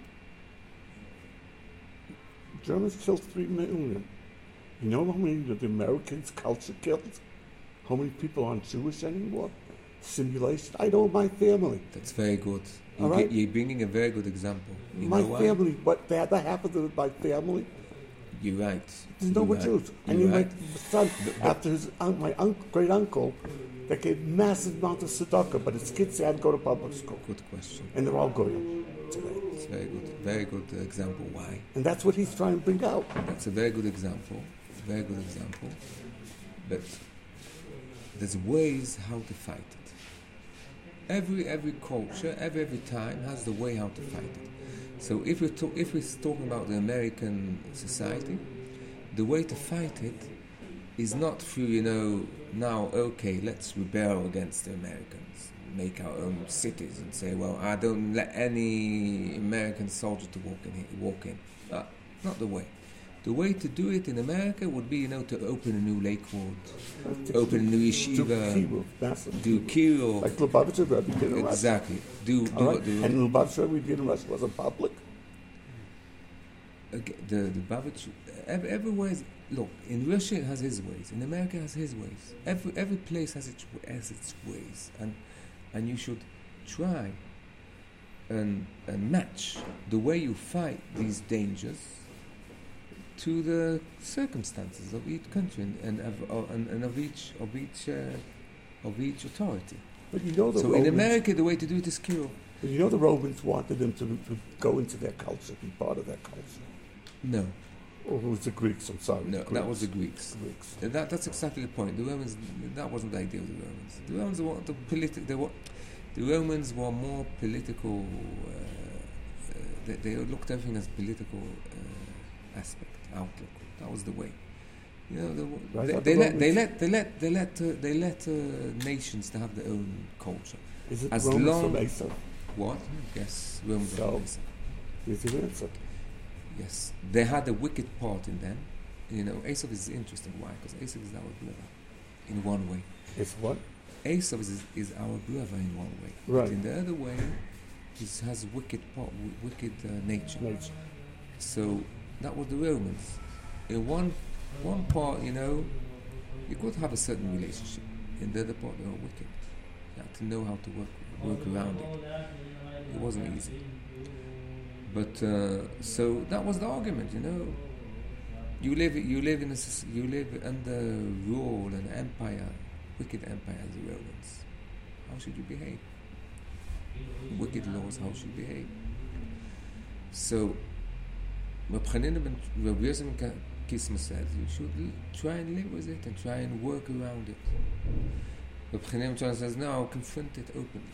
Speaker 1: Germans killed three million. You know how many of the Americans' culture killed? How many people aren't Jewish anymore? Simulation. I know my family.
Speaker 2: That's very good. You
Speaker 1: All right.
Speaker 2: get, you're bringing a very good example. You
Speaker 1: my
Speaker 2: know why?
Speaker 1: family, what the other half of the, my family,
Speaker 2: You're right.
Speaker 1: there's no
Speaker 2: You're
Speaker 1: more
Speaker 2: right.
Speaker 1: Jews. I
Speaker 2: You're
Speaker 1: mean,
Speaker 2: right.
Speaker 1: my son, after his un- my un- great uncle, that gave massive amount of tzedakah, but his kids had to go to public school,
Speaker 2: Good question.
Speaker 1: and they're all goyim today.
Speaker 2: It's very good. Very good uh, example. Why?
Speaker 1: And that's what he's trying to bring out.
Speaker 2: That's a very good example. Very good example. But there's ways how to fight it. Every every culture, every every time has the way how to fight it. So if we're to, if we're talking about the American society, the way to fight it is not through, you know, now okay, let's rebel against the Americans, make our own cities, and say, well, I don't let any American soldier to walk in here, walk in. Uh, not the way. The way to do it in America would be, you know, to open a new Lake Ward, open a new
Speaker 1: Do
Speaker 2: yeshiva,
Speaker 1: kiruv, massive.
Speaker 2: do kiro,
Speaker 1: Like Lubavitcher Rebbe did in Russia.
Speaker 2: exactly. Do do
Speaker 1: All right?
Speaker 2: what do
Speaker 1: And Lubavitcher Rebbe did in Russia wasn't public.
Speaker 2: Aga the the Babbage, every, everywhere is, look, in Russia it has his ways, in America it has his ways. Every every place has its has its ways, and and you should try and and match the way you fight these dangers to the circumstances of each country and and of, of, and, and of each of each uh, of each authority.
Speaker 1: But you know the
Speaker 2: So
Speaker 1: Romans,
Speaker 2: in America, the way to do it is kill.
Speaker 1: but you know the Romans wanted them to, to go into their culture, be part of their culture.
Speaker 2: No,
Speaker 1: Or it was the Greeks, I'm sorry.
Speaker 2: no,
Speaker 1: the
Speaker 2: that was the
Speaker 1: Greeks.
Speaker 2: Greeks.
Speaker 1: Greeks.
Speaker 2: That, that's exactly the point. The Romans, that wasn't the idea of the Romans. The Romans were the politi- they were, the Romans were more political. Uh, uh, they, they looked at everything as political uh, aspect, outlook. That was the way. You know, the,
Speaker 1: I
Speaker 2: they,
Speaker 1: thought
Speaker 2: they,
Speaker 1: the
Speaker 2: let, they
Speaker 1: Romans-
Speaker 2: let they let they let uh, they let uh, nations to have their own culture.
Speaker 1: Is it
Speaker 2: As
Speaker 1: Romans
Speaker 2: long-
Speaker 1: from Asa?
Speaker 2: What? Yes, Romans.
Speaker 1: So-
Speaker 2: are amazing.
Speaker 1: Is the answer.
Speaker 2: Yes, they had a wicked part in them. You know, Esau is interesting. Why? Because Esau is our brother, in one way.
Speaker 1: It's what?
Speaker 2: Esau is, is our brother in one way.
Speaker 1: Right.
Speaker 2: But in the other way, he has wicked part, wi- wicked uh, nature.
Speaker 1: Nature.
Speaker 2: So that was the Romans. In one one part, you know, you could have a certain relationship. In the other part, they were wicked. You had to know how to work work around it. It wasn't easy. But uh, so that was the argument, you know. You live, you live in a, soc- you live under rule and empire, wicked empire as the Romans. How should you behave? Wicked laws. How should you behave? So, Reb Chanina ben Reb Yosef ben Kisma says you should l- try and live with it and try and work around it. Reb Chanina ben Kisma says no, confront it openly.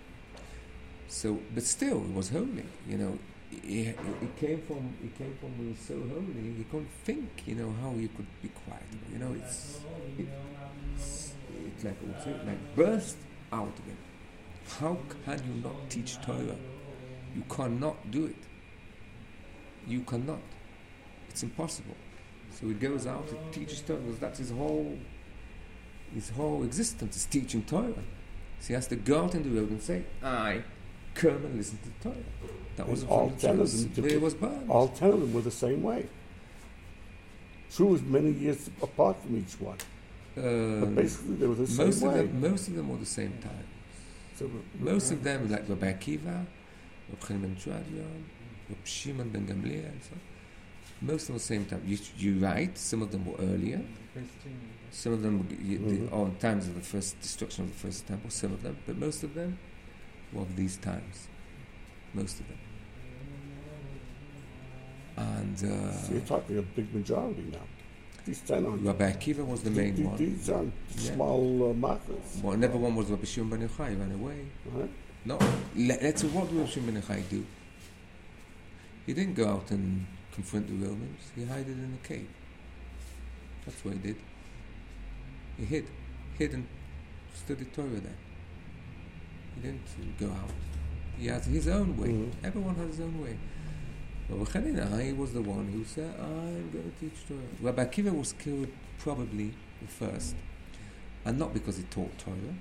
Speaker 2: So, but still, it was holy, you know. He, he came from he came from he was so holy he couldn't think, you know, how you could be quiet. You know, it's it, it's like it like burst out of him. How can you not teach Torah? You cannot do it. You cannot. It's impossible. So he goes out to teach Torah because that's his whole, his whole existence is teaching Torah. So he has to go out in the road and say, I come and listen to Torah. That was
Speaker 1: And all ten of them,
Speaker 2: it was burned.
Speaker 1: all ten of them were the same way. True was many years apart from each one, but
Speaker 2: Um,
Speaker 1: basically they were the same
Speaker 2: most of
Speaker 1: way.
Speaker 2: them, most of them were the same time.
Speaker 1: So,
Speaker 2: Most of them, like Rabbi Akiva, Rabbi Chaim ben Tradion, Rabbi Shimon ben Gamliel, so most of them the same time. You, you're right, some of them were earlier.
Speaker 3: First two.
Speaker 2: Some of them were you,
Speaker 1: Mhm.
Speaker 2: the, on times of the first destruction of the first temple, some of them, but most of them were of these times. Most of them. And uh,
Speaker 1: so you're talking a big majority now. These ten aren't.
Speaker 2: Rabbi Akiva was the main
Speaker 1: these,
Speaker 2: one.
Speaker 1: These aren't
Speaker 2: Yeah.
Speaker 1: small uh, markers.
Speaker 2: Well, never one was Rabbi Shimon ben Yochai, ran away.
Speaker 1: Right?
Speaker 2: No, let, let's see, what did Rabbi Shimon ben Yochai do? He didn't go out and confront the Romans. He hid it in a cave. That's what he did. He hid. Hid and studied Torah there. He didn't go out. He had his own way.
Speaker 1: Mhm.
Speaker 2: Everyone has his own way. Rabbi Chanina, he was the one who said, I'm going to teach Torah. Rabbi Akiva was killed probably the first. And not because he taught Torah.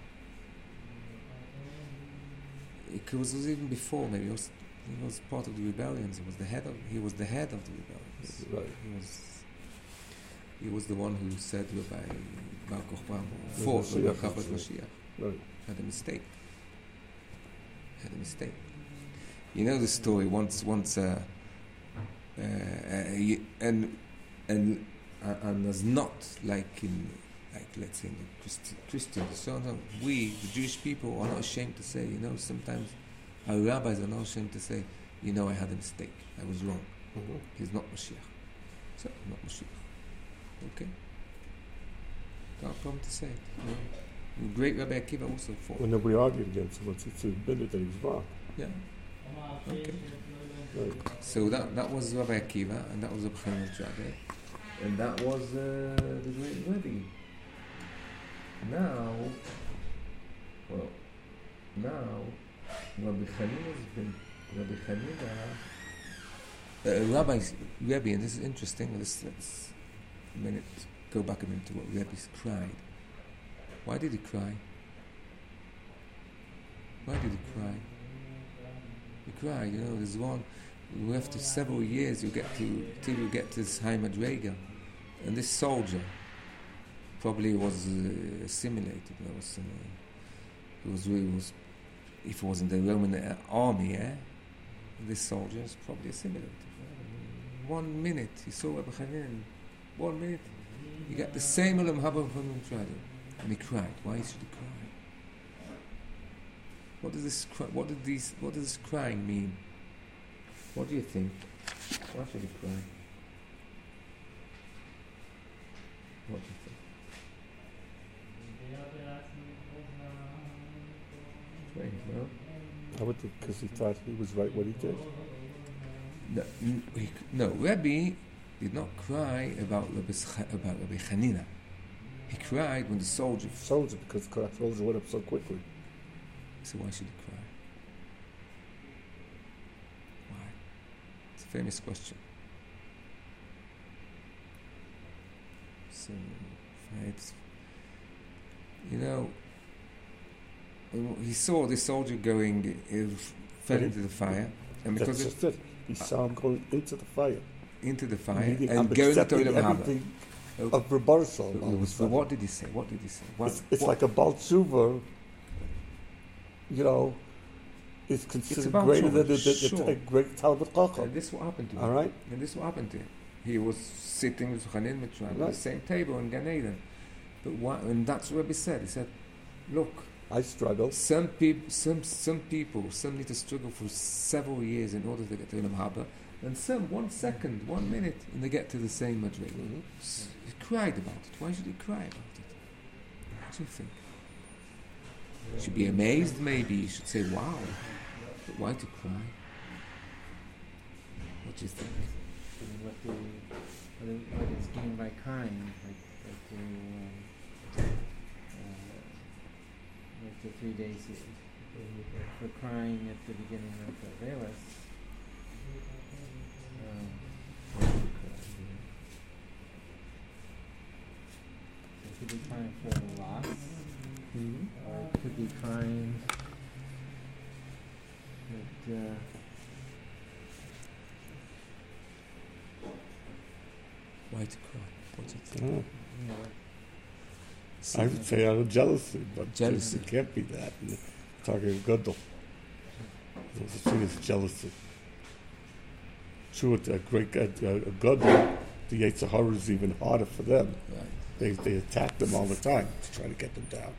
Speaker 2: It was even before, maybe he was, he was part of the rebellions. He was the head of. He was the head of the rebellions.
Speaker 1: Right.
Speaker 2: He was. He was the one who said Rabbi Bar Kochba fought
Speaker 1: Mashiach
Speaker 2: Rabbi Chabad
Speaker 1: was-
Speaker 2: Mashiach.
Speaker 1: Right.
Speaker 2: Had a mistake. Had a mistake. You know the story. Once, once, uh, uh, uh, y- and and uh, and there's not like in. Like let's say in the Christi- Christians, so on, we, the Jewish people, are not ashamed to say, you know, sometimes our rabbis are not ashamed to say, you know, I had a mistake, I was wrong.
Speaker 1: Mhm.
Speaker 2: He's not Mashiach. So, not Mashiach. Okay? Not a problem to say it. You know? The great Rabbi Akiva also fought.
Speaker 1: When nobody argued against him, once he admitted that he was wrong.
Speaker 2: Yeah. Okay.
Speaker 1: Right.
Speaker 2: So that that was Rabbi Akiva, and that was Rabbi Chaim ben Tradion, and that was uh, the great Rebbe. Now, well, now, Rabbi Chanina's been, Rabbi Chanina, uh, Rabbi's, Rebbe, and this is interesting, let's, let's a minute, go back a minute to what Rebbe's cried. Why did he cry? Why did he cry? He cried, you know, there's one, after several years you get to, till you get to this high Madrega, and this soldier, probably was uh, assimilated. There was, uh, it was really was, if it was in the Roman uh, army, eh? This soldier is probably assimilated. One minute, he saw Rabbi Chanan. One minute, he got the same Olam Haba from Tradion, and he cried. Why should he cry? What does this? Cry, what did these? What does this crying mean? What do you think? Why should he cry? What do you think? Strange, no?
Speaker 1: I would think because he thought he was right what he did.
Speaker 2: No, n- he, no, Rebbe did not cry about Rabbi, Scha- about Rabbi Chanina. He cried when the soldier.
Speaker 1: Soldier, because the soldier went up so quickly.
Speaker 2: So why should he cry? Why? It's a famous question. So, it's, you know, he saw the soldier going, uh, fell
Speaker 1: But he-
Speaker 2: into the fire, and
Speaker 1: That's
Speaker 2: because
Speaker 1: just it. He saw him going into the fire.
Speaker 2: into the fire
Speaker 1: Meaning
Speaker 2: and
Speaker 1: I'm
Speaker 2: going to
Speaker 1: accepting
Speaker 2: Olam Haba.
Speaker 1: everything
Speaker 2: Oh.
Speaker 1: of reversal.
Speaker 2: So,
Speaker 1: all of a
Speaker 2: so
Speaker 1: sudden.
Speaker 2: what did he say? What did he say? What,
Speaker 1: It's, it's
Speaker 2: what-
Speaker 1: like a Baal Tshuva, you know, is considered
Speaker 2: about
Speaker 1: greater
Speaker 2: Tshuva,
Speaker 1: than the, the,
Speaker 2: sure.
Speaker 1: a great Talmud Chacham.
Speaker 2: And this is what happened to him.
Speaker 1: All right?
Speaker 2: And this is what happened to him. He was sitting with Chanin Mitzrayim at
Speaker 1: Right.
Speaker 2: the same table in Gan Eden. But why, and that's what Rebbe said. He said, look,
Speaker 1: I struggle.
Speaker 2: some, peop, some, some people, some need to struggle for several years in order to get to Olam Haba, and some, one second, one minute, and they get to the same Madrid.
Speaker 1: Mhm.
Speaker 2: S- He cried about it. Why should he cry about it? What do you think? He should be amazed, maybe. He should say, wow. But why to cry? What do you think?
Speaker 3: And what the what is, what is gained by crying, like like the um, uh, like the three days for crying at the beginning of the Velas. Um, why did he cry? So he could be crying for the loss,
Speaker 2: Mm-hmm.
Speaker 3: or he could be crying that. Uh,
Speaker 2: Why to cry? What's it?
Speaker 1: Oh,
Speaker 3: you know,
Speaker 1: I would say out of jealousy, but
Speaker 2: Jealousy.
Speaker 1: it can't be that. And talking of Gadol. There's such thing as jealousy. True, a great a, a Gadol, the Yetzer Hara is even harder for them.
Speaker 2: Right.
Speaker 1: They they attack them all the time to try to get them down.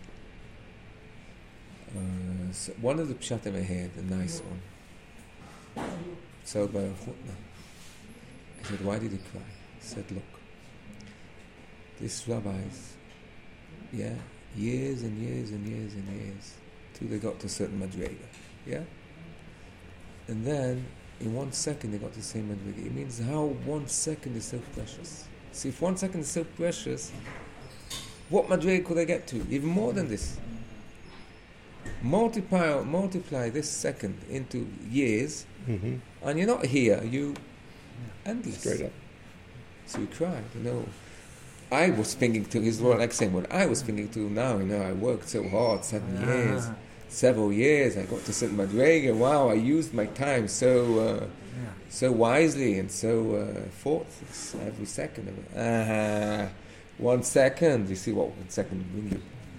Speaker 2: Uh, so one of the pshatim I had, a nice one. So by a Chutna. I said, why did he cry? He said, look, these rabbis, yeah, years and years and years and years, till they got to a certain madrega, yeah? And then, in one second, they got to the same madrega. It means how one second is so precious. See, if one second is so precious, what madrega could they get to? Even more than this. Multiply, multiply this second into years,
Speaker 1: Mm-hmm.
Speaker 2: and you're not here, you endless.
Speaker 1: Straight up.
Speaker 2: So you cried, you know. I was thinking to his Lord, like saying what I was thinking to now, you know, I worked so hard, seven
Speaker 3: Ah.
Speaker 2: years, several years, I got to sit in Madrega, wow, I used my time so uh,
Speaker 3: yeah.
Speaker 2: so wisely and so uh, fought every second of it. Uh, one second, you see what one second would bring you.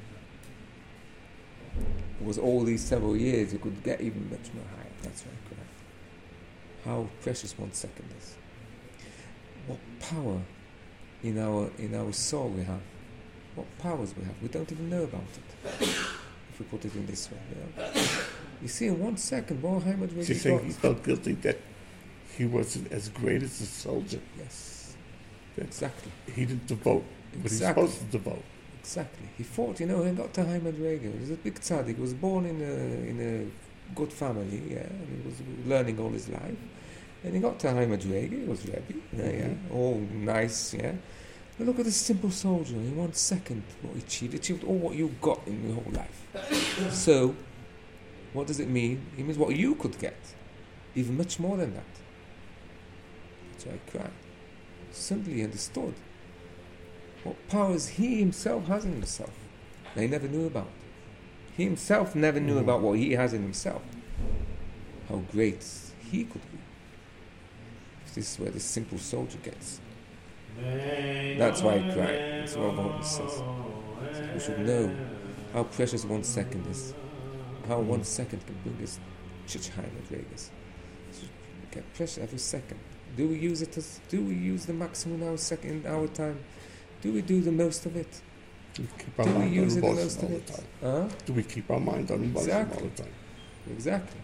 Speaker 2: It was all these several years, you could get even much more higher. That's right, correct. How precious one second is. What power in our in our soul we have. What powers we have. We don't even know about it. If we put it in this way. You know? You see, in one second, more how much we
Speaker 1: So you're saying he felt guilty that he wasn't as great as a soldier.
Speaker 2: Yes.
Speaker 1: That
Speaker 2: Exactly.
Speaker 1: he didn't devote what
Speaker 2: Exactly.
Speaker 1: he's supposed to devote.
Speaker 2: Exactly. He fought, you know, he got to High Madrega. He was a big tzaddik. He was born in a, in a good family, yeah, and he was learning all his life. And he got to High Madrega, he was Rebbe, yeah, yeah, all nice, yeah. But look at this simple soldier, in one second, what he achieved. He achieved all what you got in your whole life. So, what does it mean? It means what you could get, even much more than that. So I cried. Suddenly he understood what powers he himself has in himself that he never knew about. He himself never knew
Speaker 1: Mhm.
Speaker 2: about what he has in himself. How great he could be. This is where the simple soldier gets. That's why I cry. That's what Mohammed says. We should know how precious one second is. How one second can bring us such high madrigas. We get precious every second. Do we use it as? Do we use the maximum in our second, in our time? Do we do the most of it?
Speaker 1: Do we keep our
Speaker 2: Do we
Speaker 1: mind
Speaker 2: use
Speaker 1: on
Speaker 2: it the
Speaker 1: emotion
Speaker 2: most
Speaker 1: all
Speaker 2: of
Speaker 1: the
Speaker 2: it?
Speaker 1: time?
Speaker 2: Huh?
Speaker 1: Do we keep our mind on emotion all
Speaker 2: Exactly.
Speaker 1: the time?
Speaker 2: Exactly.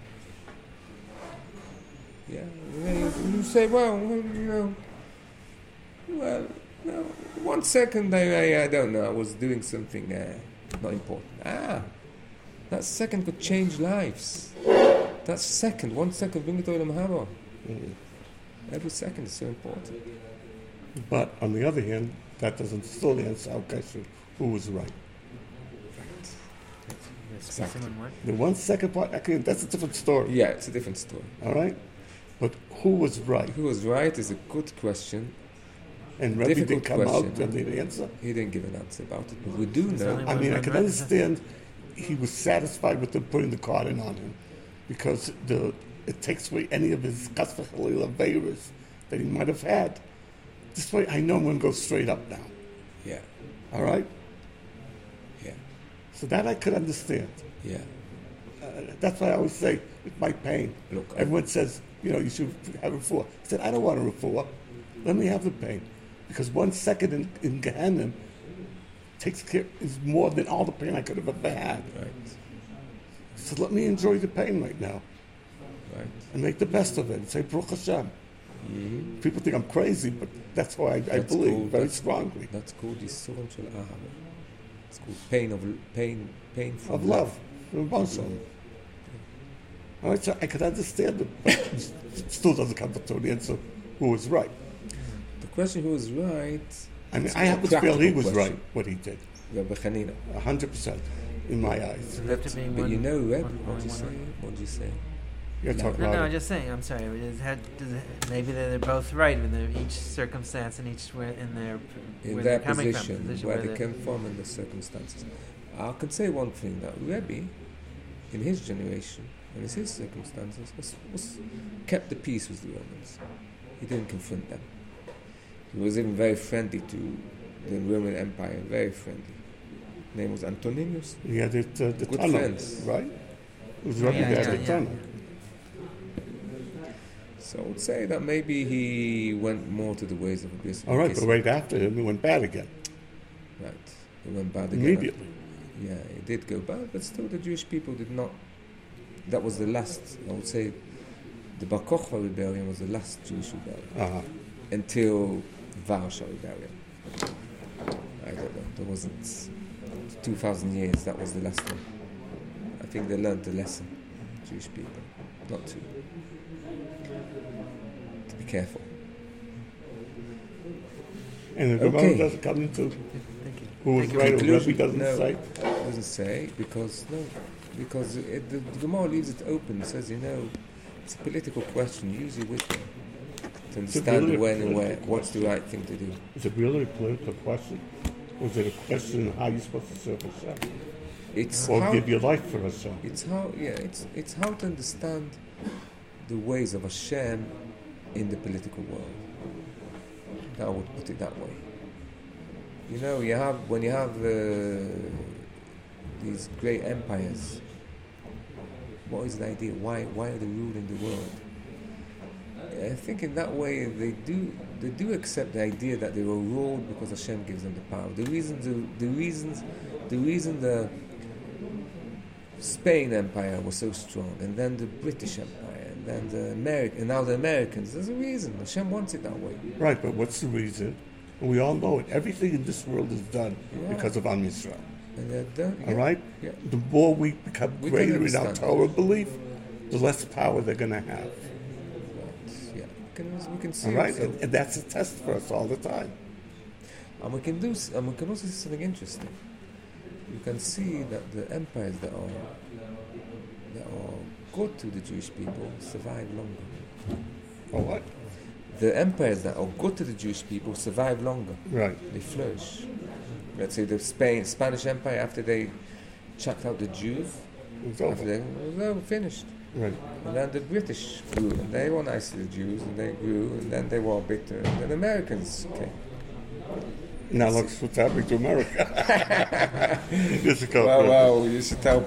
Speaker 2: Yeah. You, know, you, you say, well, well, you know, well, no, one second I, I, I don't know, I was doing something uh, not important. Ah, that second could change lives. That second, one second, bring it to Olam Haba.
Speaker 1: Mhm.
Speaker 2: Every second is so important.
Speaker 1: But on the other hand, that doesn't still answer our question: who was right?
Speaker 3: Yes,
Speaker 2: Exactly.
Speaker 3: someone what?
Speaker 1: The one second part, okay, that's a different story.
Speaker 2: Yeah, it's a different story.
Speaker 1: All right, but who was right?
Speaker 2: Who was right is a good question.
Speaker 1: And Rebbe didn't
Speaker 2: Difficult
Speaker 1: come out
Speaker 2: question.
Speaker 1: and didn't answer.
Speaker 2: He didn't give an answer about it, but we do
Speaker 3: There's
Speaker 2: know.
Speaker 3: only
Speaker 1: I
Speaker 3: one
Speaker 1: mean, I
Speaker 3: man
Speaker 1: can
Speaker 3: right.
Speaker 1: understand he was satisfied with them putting the card in on him because the it takes away any of his virus that he might have had. This way, I know I'm going to go straight up now.
Speaker 2: Yeah,
Speaker 1: All right?
Speaker 2: yeah,
Speaker 1: So that I could understand.
Speaker 2: yeah.
Speaker 1: Uh, that's why I always say, with my pain,
Speaker 2: Look, I-
Speaker 1: everyone says, you know, you should have a refuah. I said, I don't want a refuah. Let me have the pain. Because one second in, in Gehenna takes care, is more than all the pain I could have ever had.
Speaker 2: Right,
Speaker 1: So let me enjoy the pain right now
Speaker 2: right.
Speaker 1: and make the best of it and say, Baruch Hashem.
Speaker 2: Mm-hmm.
Speaker 1: People think I'm crazy, but that's why I, I
Speaker 2: That's
Speaker 1: believe
Speaker 2: cool.
Speaker 1: very
Speaker 2: That's-
Speaker 1: strongly.
Speaker 2: That's called Yisurim Shel Ahava. It's called pain of pain, pain from
Speaker 1: Of love, of emotion. All right, so I could understand it, but it still doesn't come to the answer who was right.
Speaker 2: The question who was right,
Speaker 1: I mean,
Speaker 2: It's
Speaker 1: I
Speaker 2: a
Speaker 1: happen to feel he
Speaker 2: practical
Speaker 1: was
Speaker 2: question.
Speaker 1: right, what he did,
Speaker 2: Rabbi Chanina.
Speaker 1: a hundred percent. in my eyes.
Speaker 3: Does it have to be
Speaker 2: But
Speaker 3: one,
Speaker 2: you know, Reb,
Speaker 3: one-
Speaker 2: what'd you
Speaker 3: one-
Speaker 2: say?
Speaker 3: one-
Speaker 2: What'd you say?
Speaker 1: You're
Speaker 2: No.
Speaker 1: talking
Speaker 3: No,
Speaker 1: about
Speaker 3: no,
Speaker 1: it.
Speaker 3: I'm just saying. I'm sorry. Does it have, does it, maybe they're both right in their, each circumstance and each where in their
Speaker 2: In
Speaker 3: where
Speaker 2: their
Speaker 3: they're coming
Speaker 2: position,
Speaker 3: from, position
Speaker 2: where
Speaker 3: where
Speaker 2: they
Speaker 3: they're-
Speaker 2: came from and the circumstances. I can say one thing, that Rebbe, in his generation, and in his circumstances, was, was kept the peace with the Romans. He didn't confront them. He was even very friendly to the Roman Empire, very friendly. His name was Antoninus.
Speaker 1: He had it, uh, the
Speaker 2: Good
Speaker 1: tunnel,
Speaker 2: friends.
Speaker 1: right? It was
Speaker 3: Yeah,
Speaker 1: Rebbe
Speaker 3: yeah,
Speaker 1: that had
Speaker 3: yeah,
Speaker 1: the
Speaker 3: yeah.
Speaker 1: tunnel.
Speaker 2: So I would say that maybe he went more to the ways of abuse.
Speaker 1: All right, but right after him, he went bad again.
Speaker 2: Right. He went bad again.
Speaker 1: Immediately.
Speaker 2: Yeah, it did go bad, but still the Jewish people did not. That was the last, I would say, the Bar Kokhba rebellion was the last Jewish rebellion
Speaker 1: Uh-huh.
Speaker 2: until Warsaw rebellion. I don't know, there wasn't, two thousand years, that was the last one. I think they learned the lesson, Jewish people, not to, to be careful.
Speaker 1: And the
Speaker 2: Okay.
Speaker 1: Gemara doesn't come into
Speaker 3: Thank you.
Speaker 1: who was
Speaker 3: Thank you.
Speaker 1: right or
Speaker 2: Conclusion?
Speaker 1: Rebbe doesn't
Speaker 2: No.
Speaker 1: say.
Speaker 2: It doesn't say, because, no, because it, the, the Gemara leaves it open, it says, you know, it's a political question, use your wisdom to understand
Speaker 1: really
Speaker 2: the
Speaker 1: a
Speaker 2: when and where,
Speaker 1: political
Speaker 2: what's the right thing to do.
Speaker 1: Is it really a political question? Or is it a question of how you're supposed to serve Hashem?
Speaker 2: It's
Speaker 1: Or
Speaker 2: how,
Speaker 1: give your life for Hashem?
Speaker 2: it's how, yeah, it's it's how to understand the ways of Hashem in the political world. I would put it that way. You know, you have when you have uh, these great empires. What is the idea? Why why are they ruling the world? I think in that way they do they do accept the idea that they were ruled because Hashem gives them the power. The reason the, the reasons the reason the Spain Empire was so strong, and then the British Empire, and then the American, and now the Americans. There's a reason. Hashem wants it that way.
Speaker 1: Right, but what's the reason? And we all know it. Everything in this world is done
Speaker 2: Yeah.
Speaker 1: because of Am Yisrael.
Speaker 2: And they're done.
Speaker 1: All
Speaker 2: yeah,
Speaker 1: right?
Speaker 2: Yeah.
Speaker 1: The more we become
Speaker 2: We can
Speaker 1: greater in our
Speaker 2: understand.
Speaker 1: Torah belief, the less power they're going to have.
Speaker 2: Right. Yeah. We can, we can see.
Speaker 1: All right?
Speaker 2: also-
Speaker 1: And, and that's a test for us all the time.
Speaker 2: And we can do, s- and we can also see something interesting. You can see that the empires that are that are good to the Jewish people survive longer.
Speaker 1: Or what?
Speaker 2: The empires that are good to the Jewish people survive longer.
Speaker 1: Right.
Speaker 2: They flourish. Let's say the Spain, Spanish Empire, after they chucked out the Jews,
Speaker 1: It's
Speaker 2: after
Speaker 1: over.
Speaker 2: they it was over, finished.
Speaker 1: Right.
Speaker 2: And then the British grew, and they were nice to the Jews, and they grew, and then they were bitter, and then the Americans came.
Speaker 1: Now look what's happening to America. This is called-
Speaker 2: Well, well, you should tell